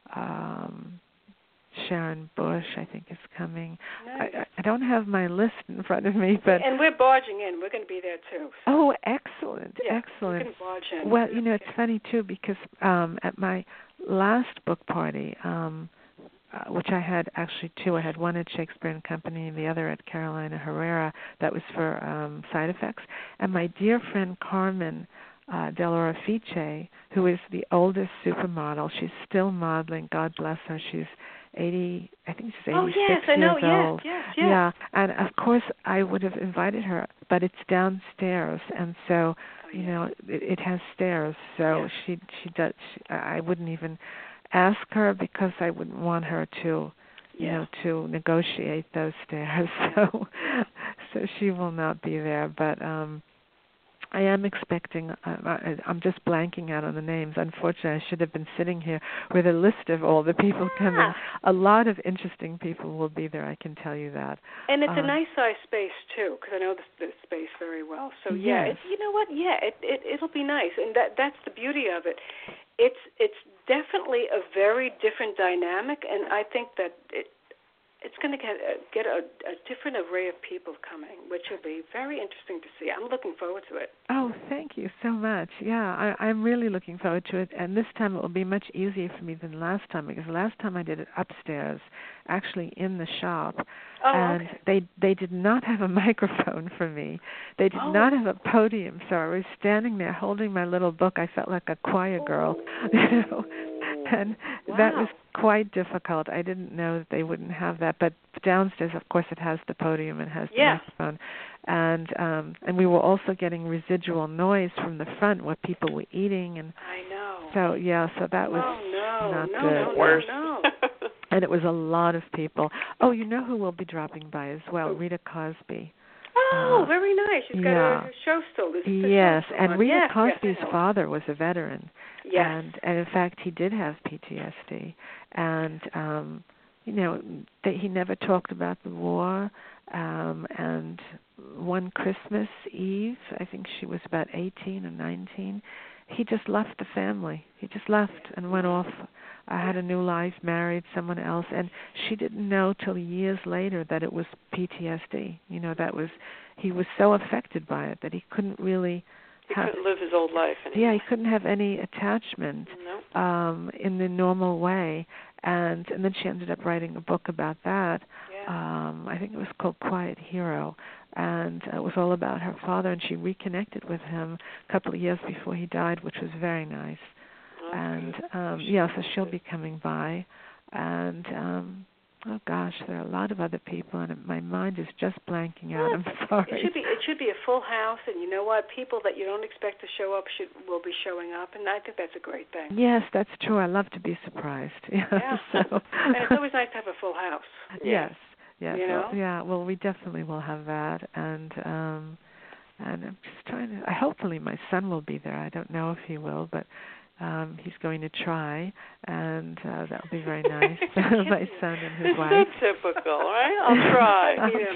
Um, Sharon Bush, I think, is coming. Nice. I, I don't have my list in front of me, but and we're barging in. We're going to be there too. So. Oh, excellent, yeah, excellent. You can barge in. Well, you know, it's funny too because um, at my last book party, um, uh, which I had actually two, I had one at Shakespeare and Company and the other at Carolina Herrera. That was for um, Side Effects, and my dear friend Carmen Uh, Del Orafice, who is the oldest supermodel. She's still modeling. God bless her. She's eighty. I think she's eighty-six oh, yes, I know. years yes, old. Yes, yes, Yeah, and of course I would have invited her, but it's downstairs, and so oh, you yes. know it, it has stairs. So yes. she she does. She, I wouldn't even ask her because I wouldn't want her to, you yeah. know, to negotiate those stairs. So so she will not be there, but. um I am expecting, uh, I, I'm just blanking out on the names. Unfortunately, I should have been sitting here with a list of all the people yeah. coming. A lot of interesting people will be there, I can tell you that. And it's um, a nice size space, too, because I know the, the space very well. So, yeah, yes. it, you know what? Yeah, it, it, it'll be nice. And that that's the beauty of it. It's, it's definitely a very different dynamic, and I think that it, it's going to get a, get a, a different array of people coming, which will be very interesting to see. I'm looking forward to it. Oh, thank you so much. Yeah, I, I'm really looking forward to it. And this time it will be much easier for me than last time, because last time I did it upstairs, actually in the shop. Oh, and okay. they they did not have a microphone for me. They did Oh. not have a podium, so I was standing there holding my little book. I felt like a choir girl, you know. And wow. that was quite difficult. I didn't know that they wouldn't have that, but downstairs, of course, it has the podium and has the yeah. microphone, and um, and we were also getting residual noise from the front where people were eating, and I know. so yeah, so that was oh, no, not no, good. no, Worse. no, no. And it was a lot of people. Oh, you know who will be dropping by as well? Oh. Rita Cosby. Oh, uh, very nice. She's got yeah. a, a show still. This is the yes, show still and on. Rita yes, Cosby's yes, father was a veteran. Yes. And, and in fact, he did have P T S D. And, um, you know, that he never talked about the war. Um, and one Christmas Eve, I think she was about eighteen or nineteen, he just left the family. He just left and went off. I had a new life, married someone else, and she didn't know till years later that it was P T S D. You know, that was, he was so affected by it that he couldn't really He have, couldn't live his old life anymore. yeah, he couldn't have any attachment no. um, in the normal way. And and then she ended up writing a book about that. Yeah. Um, I think it was called Quiet Hero, and it was all about her father. And she reconnected with him a couple of years before he died, which was very nice. Oh, and um, yeah, so she'll be coming by, and um, oh gosh, there are a lot of other people, and my mind is just blanking out. I'm sorry. It should be it should be a full house, and you know what? People that you don't expect to show up should will be showing up, and I think that's a great thing. Yes, that's true. I love to be surprised. Yeah. Yeah. So. And it's always nice to have a full house. Yes. Yes. You know? Well, yeah. Well, we definitely will have that, and um, and I'm just trying to. I hopefully my son will be there. I don't know if he will, but. Um, he's going to try, and uh, that will be very nice. My son and his It's wife. so typical, right? I'll try. I'll Yeah,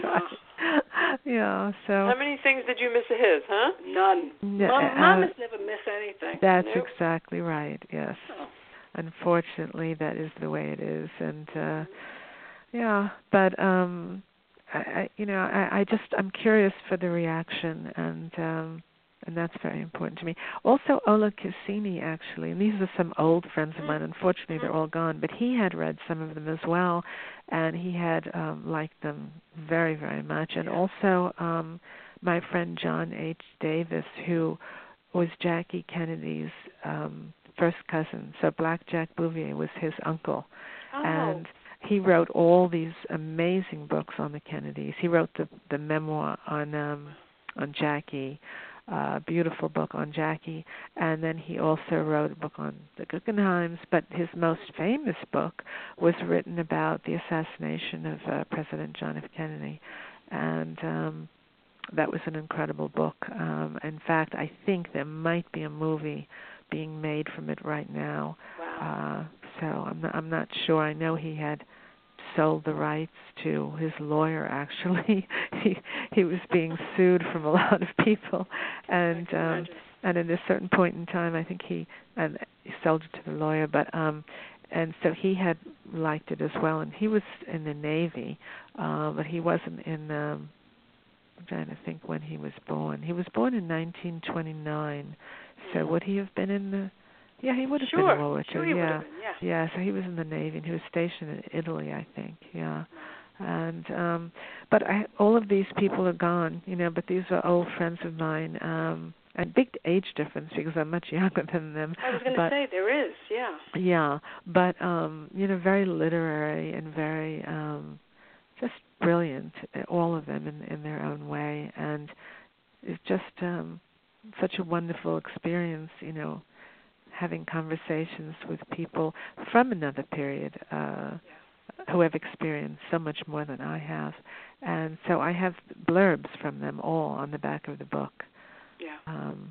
try. Yeah. So. How many things did you miss of his, huh? None. No, Mom, uh, Mom has never missed anything. That's nope. exactly right. Yes. Oh. Unfortunately, that is the way it is, and uh, yeah. But um, I, I, you know, I, I just I'm curious for the reaction, and. Um, And that's very important to me. Also, Ola Cassini, actually, and these are some old friends of mine. Unfortunately, they're all gone, but he had read some of them as well, and he had um, liked them very, very much. And Yeah. also, um, my friend John H. Davis, who was Jackie Kennedy's um, first cousin. So Black Jack Bouvier was his uncle. Oh. And he wrote all these amazing books on the Kennedys. He wrote the, the memoir on um, on Jackie, a uh, beautiful book on Jackie, and then he also wrote a book on the Guggenheims, but his most famous book was written about the assassination of uh, President John F. Kennedy, and um, that was an incredible book. Um, in fact, I think there might be a movie being made from it right now. Wow. Uh, so I'm not, I'm not sure. I know he had sold the rights to his lawyer. Actually, he he was being sued from a lot of people, and um, and at a certain point in time, I think he and he sold it to the lawyer. But um, and so he had liked it as well, and he was in the Navy, uh, but he wasn't in. Um, I'm trying to think when he was born. He was born in nineteen twenty-nine. So mm-hmm. would he have been in the? Yeah, he would have sure. been in World War Two. Sure, he yeah. would have been, yeah. Yeah, so he was in the Navy, and he was stationed in Italy, I think. Yeah, and um, but I, all of these people are gone, you know. But these are old friends of mine, um, and big age difference because I'm much younger than them. I was going to say there is, yeah. Yeah, but um, you know, very literary and very um, just brilliant, all of them in, in their own way, and it's just um, such a wonderful experience, you know. Having conversations with people from another period uh, who have experienced so much more than I have. And so I have blurbs from them all on the back of the book. Yeah. Um,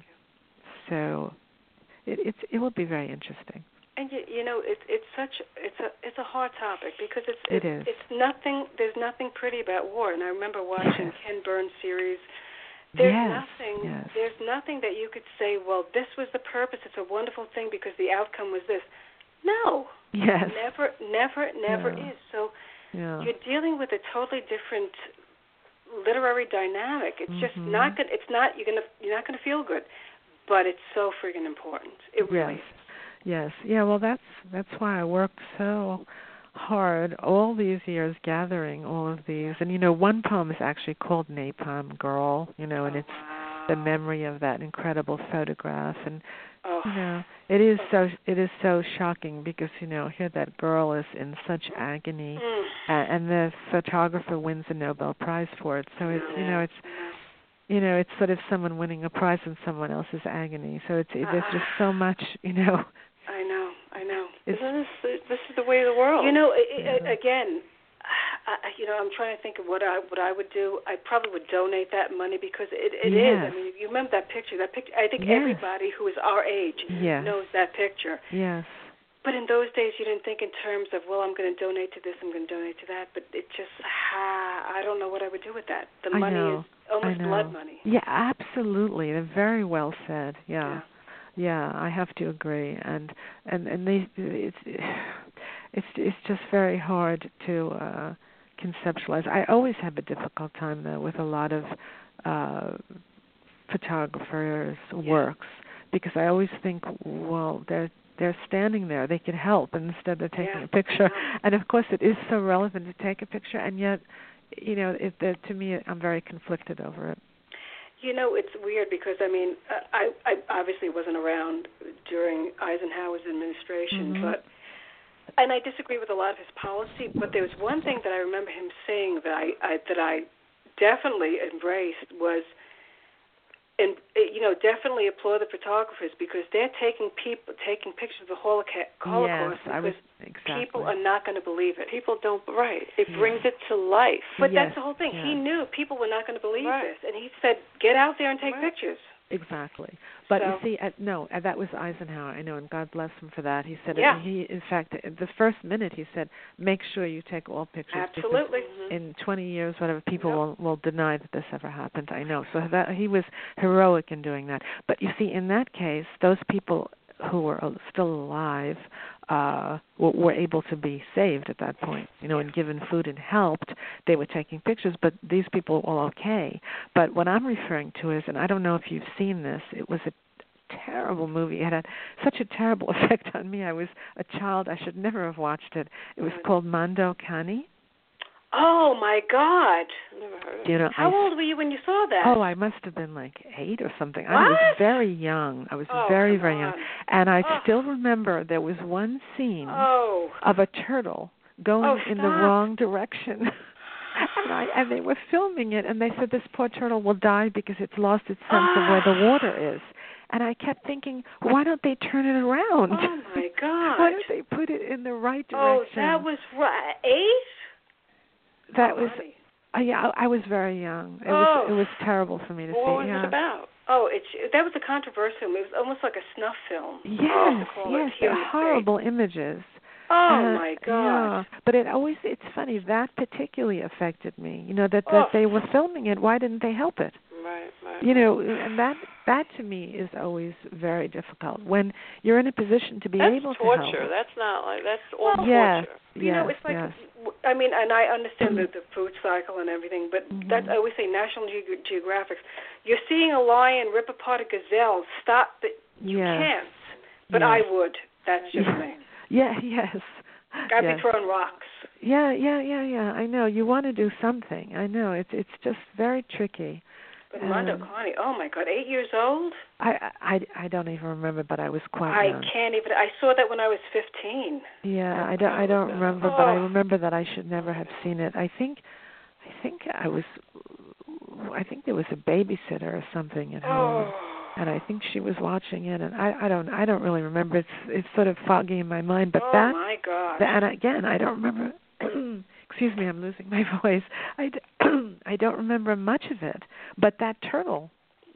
so it, it's it will be very interesting. And you, you know, it's it's such it's a it's a hard topic because it's It it's, is. it's nothing. There's nothing pretty about war. And I remember watching yes. Ken Burns' series. There's yes. nothing. Yes. There's nothing that you could say. Well, this was the purpose. It's a wonderful thing because the outcome was this. No. Yes. Never, never, never yeah. is. So yeah. you're dealing with a totally different literary dynamic. It's mm-hmm. just not good. It's not. You're gonna. You're not gonna feel good. But it's so friggin' important. It really yes. is. Yes. Yeah. Well, that's that's why I worked so hard all these years gathering all of these. And you know, one poem is actually called Napalm Girl. You know, and oh, it's wow. the memory of that incredible photograph. And oh. you know, it is so it is so shocking because you know here that girl is in such agony, mm. uh, and the photographer wins a Nobel Prize for it. So it's you know it's. You know, it's sort of someone winning a prize in someone else's agony. So it's it, there's just so much, you know. I know, I know. Isn't this the, this is the way of the world? You know, it, yeah. it, again, I, you know, I'm trying to think of what I what I would do. I probably would donate that money because it it yes. is. I mean, you remember that picture? That picture. I think yes. everybody who is our age yes. knows that picture. Yes. But in those days, you didn't think in terms of, well, I'm going to donate to this, I'm going to donate to that. But it just, ah, I don't know what I would do with that. The I money know. is almost I know. blood money. Yeah, absolutely. They're very well said. Yeah. Yeah. Yeah, I have to agree. And and and they, it's it's it's just very hard to uh, conceptualize. I always have a difficult time though with a lot of uh, photographers' yeah. works because I always think, well, they're they're standing there. They could help, and instead they're taking yeah. a picture. And of course, it is so relevant to take a picture, and yet, you know, it, the, to me, I'm very conflicted over it. You know, it's weird because I mean, I, I obviously wasn't around during Eisenhower's administration, mm-hmm. but and I disagree with a lot of his policy. But there was one thing that I remember him saying that I, I that I definitely embraced was. And you know, definitely applaud the photographers because they're taking people taking pictures of the Holocaust yes, because was, exactly. people are not going to believe it. People don't right. It yeah. brings it to life. But yes, that's the whole thing. yes. He knew people were not going to believe right. this, and he said, "Get out there and take right. pictures." Exactly. But so, you see, uh, no, uh, that was Eisenhower. I know, and God bless him for that. He said, yeah. he, in fact, the first minute he said, make sure you take all pictures. Absolutely. Mm-hmm. In twenty years, whatever, people yep. will, will deny that this ever happened. I know. So that he was heroic in doing that. But you see, in that case, those people who were still alive uh, were, were able to be saved at that point, you know, and given food and helped. They were taking pictures, but these people were all okay. But what I'm referring to is, and I don't know if you've seen this, it was a terrible movie. It had such a terrible effect on me. I was a child. I should never have watched it. It was called Mondo Cane. Oh, my God. Never heard of Do you know, How I, old were you when you saw that? Oh, I must have been like eight or something. What? I was very young. I was oh, very, come very on. young. And I oh. still remember there was one scene oh. of a turtle going oh, in the stop. wrong direction. and I and they were filming it, and they said this poor turtle will die because it's lost its sense of where the water is. And I kept thinking, why don't they turn it around? Oh, my God. Why don't they put it in the right direction? Oh, that was right. Eight? That oh, was, uh, yeah, I, I was very young. It oh. was it was terrible for me to well, see. What was yeah. it about? Oh, it's that was a controversial. It was almost like a snuff film. Yes, yes, they're horrible images. Oh uh, my God! Yeah, but it always it's funny that particularly affected me. You know that that oh. they were filming it. Why didn't they help it? Right, right. You know, and that that to me is always very difficult when you're in a position to be that's able torture. to help. That's not like that's all well, yes, torture. You yes, know, it's like yes. I mean, and I understand the, the food cycle and everything, but mm-hmm. that's I always say National Ge- Geographic. You're seeing a lion rip apart a gazelle. Stop it! You yes. can't. But yes. I would. That's just yeah. me. Yeah. Yes. I'd yes. be throwing rocks. Yeah. Yeah. Yeah. Yeah. I know. You want to do something. I know. It's it's just very tricky. But Mondo um, Cane, oh my God, eight years old? I, I, I don't even remember, but I was quite I young. can't even. I saw that when I was fifteen. Yeah, I don't I don't remember, oh. but I remember that I should never have seen it. I think, I think I was, I think there was a babysitter or something at home, oh. and I think she was watching it, and I, I don't, I don't really remember. It's, it's sort of foggy in my mind, but oh that, my God. that, and again, I don't remember. Excuse me, I'm losing my voice. I, I don't remember much of it, but that turtle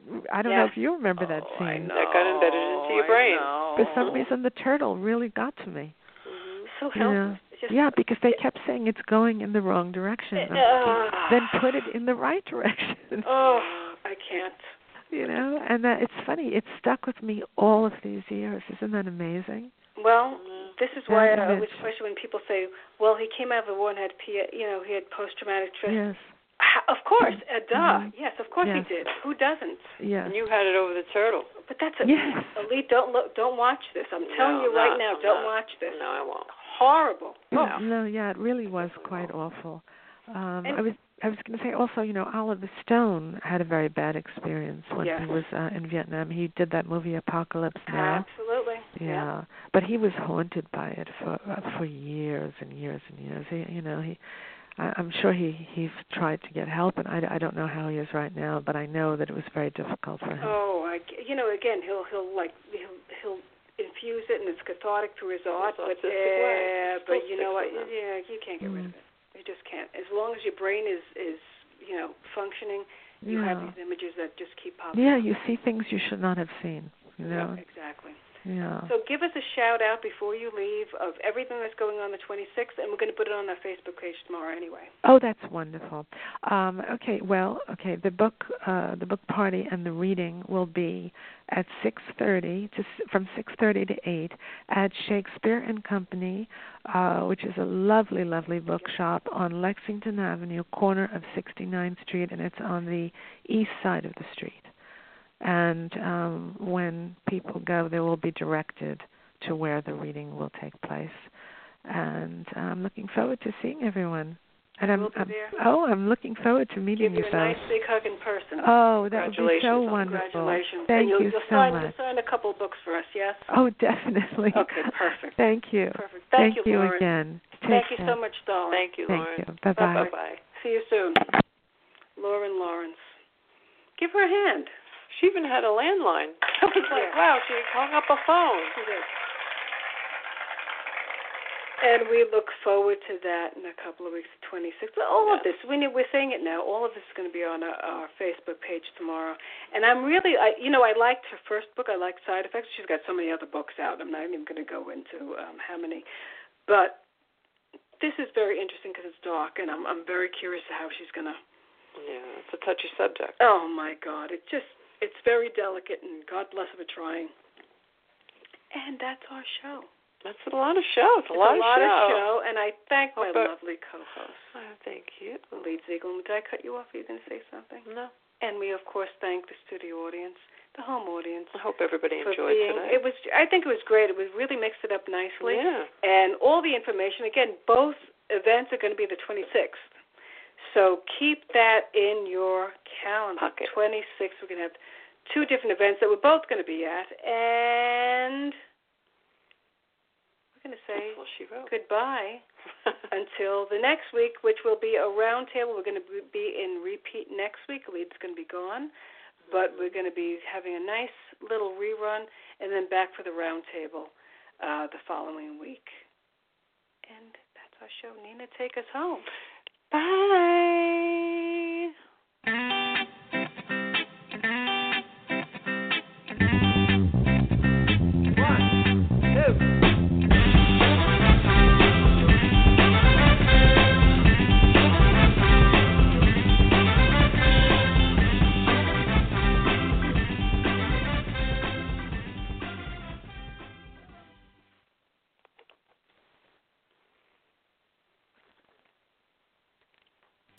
I don't yeah. know if you remember that Oh, scene. I know. That got embedded into your brain. For some reason, the turtle really got to me. Mm-hmm. So You helpless. know? Just, Yeah, because they kept saying it's going in the wrong direction. Uh, Then put it in the right direction. Oh, I can't. You know, and that, it's funny. It stuck with me all of these years. Isn't that amazing? Well, this is why That I always image. question when people say, "Well, he came out of the war and had, P- you know, he had post-traumatic stress." Yes. Of course, uh, duh. Mhm. Yes, of course Yes. he did. Who doesn't? Yes. And you had it over the turtle. But that's a Yes. Elite. Don't look. Don't watch this. I'm telling No, you I'm right not. now. I'm don't not. watch this. No, I won't. Horrible. No, Oh. no, yeah, it really was quite awful. Um, And- I was I was going to say also, you know, Oliver Stone had a very bad experience when Yes. he was uh, in Vietnam. He did that movie Apocalypse Now. Absolutely. Yeah. Yeah. But he was haunted by it for uh, for years and years and years. He, you know, he I, I'm sure he he tried to get help, and I, I don't know how he is right now, but I know that it was very difficult for him. Oh, I, you know, again, he'll he'll like he'll he'll infuse it, and it's cathartic through his art. His But artistic yeah, way. but Still you know what? sticks with him. Yeah, you can't get Mm. rid of it. You just can't. As long as your brain is is you know functioning, you Yeah. have these images that just keep popping. Yeah, up. you see things you should not have seen. You know. Yep, exactly. Yeah. So give us a shout out before you leave of everything that's going on the twenty-sixth, and we're going to put it on our Facebook page tomorrow anyway. Oh, that's wonderful. Um, okay, well, okay, the book, uh, the book party and the reading will be at six thirty to from six thirty to eight at Shakespeare and Company, uh, which is a lovely, lovely bookshop on Lexington Avenue, corner of sixty-ninth Street, and it's on the east side of the street. And um, when people go, they will be directed to where the reading will take place. And I'm looking forward to seeing everyone. And I'm, We'll be I'm there. oh, I'm looking forward to meeting Give you you a both. nice big hug in person. Oh, that would be so Congratulations. wonderful. Congratulations. Thank and you'll, you you'll so sign, much. You'll sign a couple of books for us, yes? Oh, definitely. Okay, perfect. Thank you. Perfect. Thank, Thank you, Lauren. again. Take Thank you care. so much, darling. Thank you, Thank Lauren. you. Bye-bye. Bye-bye. See you soon. Lauren Lawrence. Give her a hand. She even had a landline. I was like, Yeah. wow, she hung up a phone. She did. And we look forward to that in a couple of weeks, the twenty-sixth. All of this, we, we're saying it now, all of this is going to be on our, our Facebook page tomorrow. And I'm really, I, you know, I liked her first book. I liked Side Effects. She's got so many other books out. I'm not even going to go into um, how many. But this is very interesting because it's dark, and I'm, I'm very curious how she's going to. Yeah, it's a touchy subject. Oh, my God. It just, it's very delicate, and God bless her for trying. And that's our show. That's a lot of show. It's a It's lot, a lot of, show. of show, and I thank my Hope I- lovely co-host, Oh, thank you. Lee Ziegler. Did I cut you off? Are you going to say something? No. And we, of course, thank the studio audience, the home audience. I hope everybody for enjoyed being, today. It was. I think it was great. It was really mixed it up nicely. Yeah. And all the information, again, both events are going to be the twenty-sixth. So keep that in your calendar. Pocket. twenty-sixth, we're going to have two different events that we're both going to be at. And we're going to say That's all she wrote. goodbye until the next week, which will be a roundtable. We're going to be in repeat next week. Lead's going to be gone. But we're going to be having a nice little rerun and then back for the roundtable uh, the following week. And that's our show. Nina, take us home. Bye.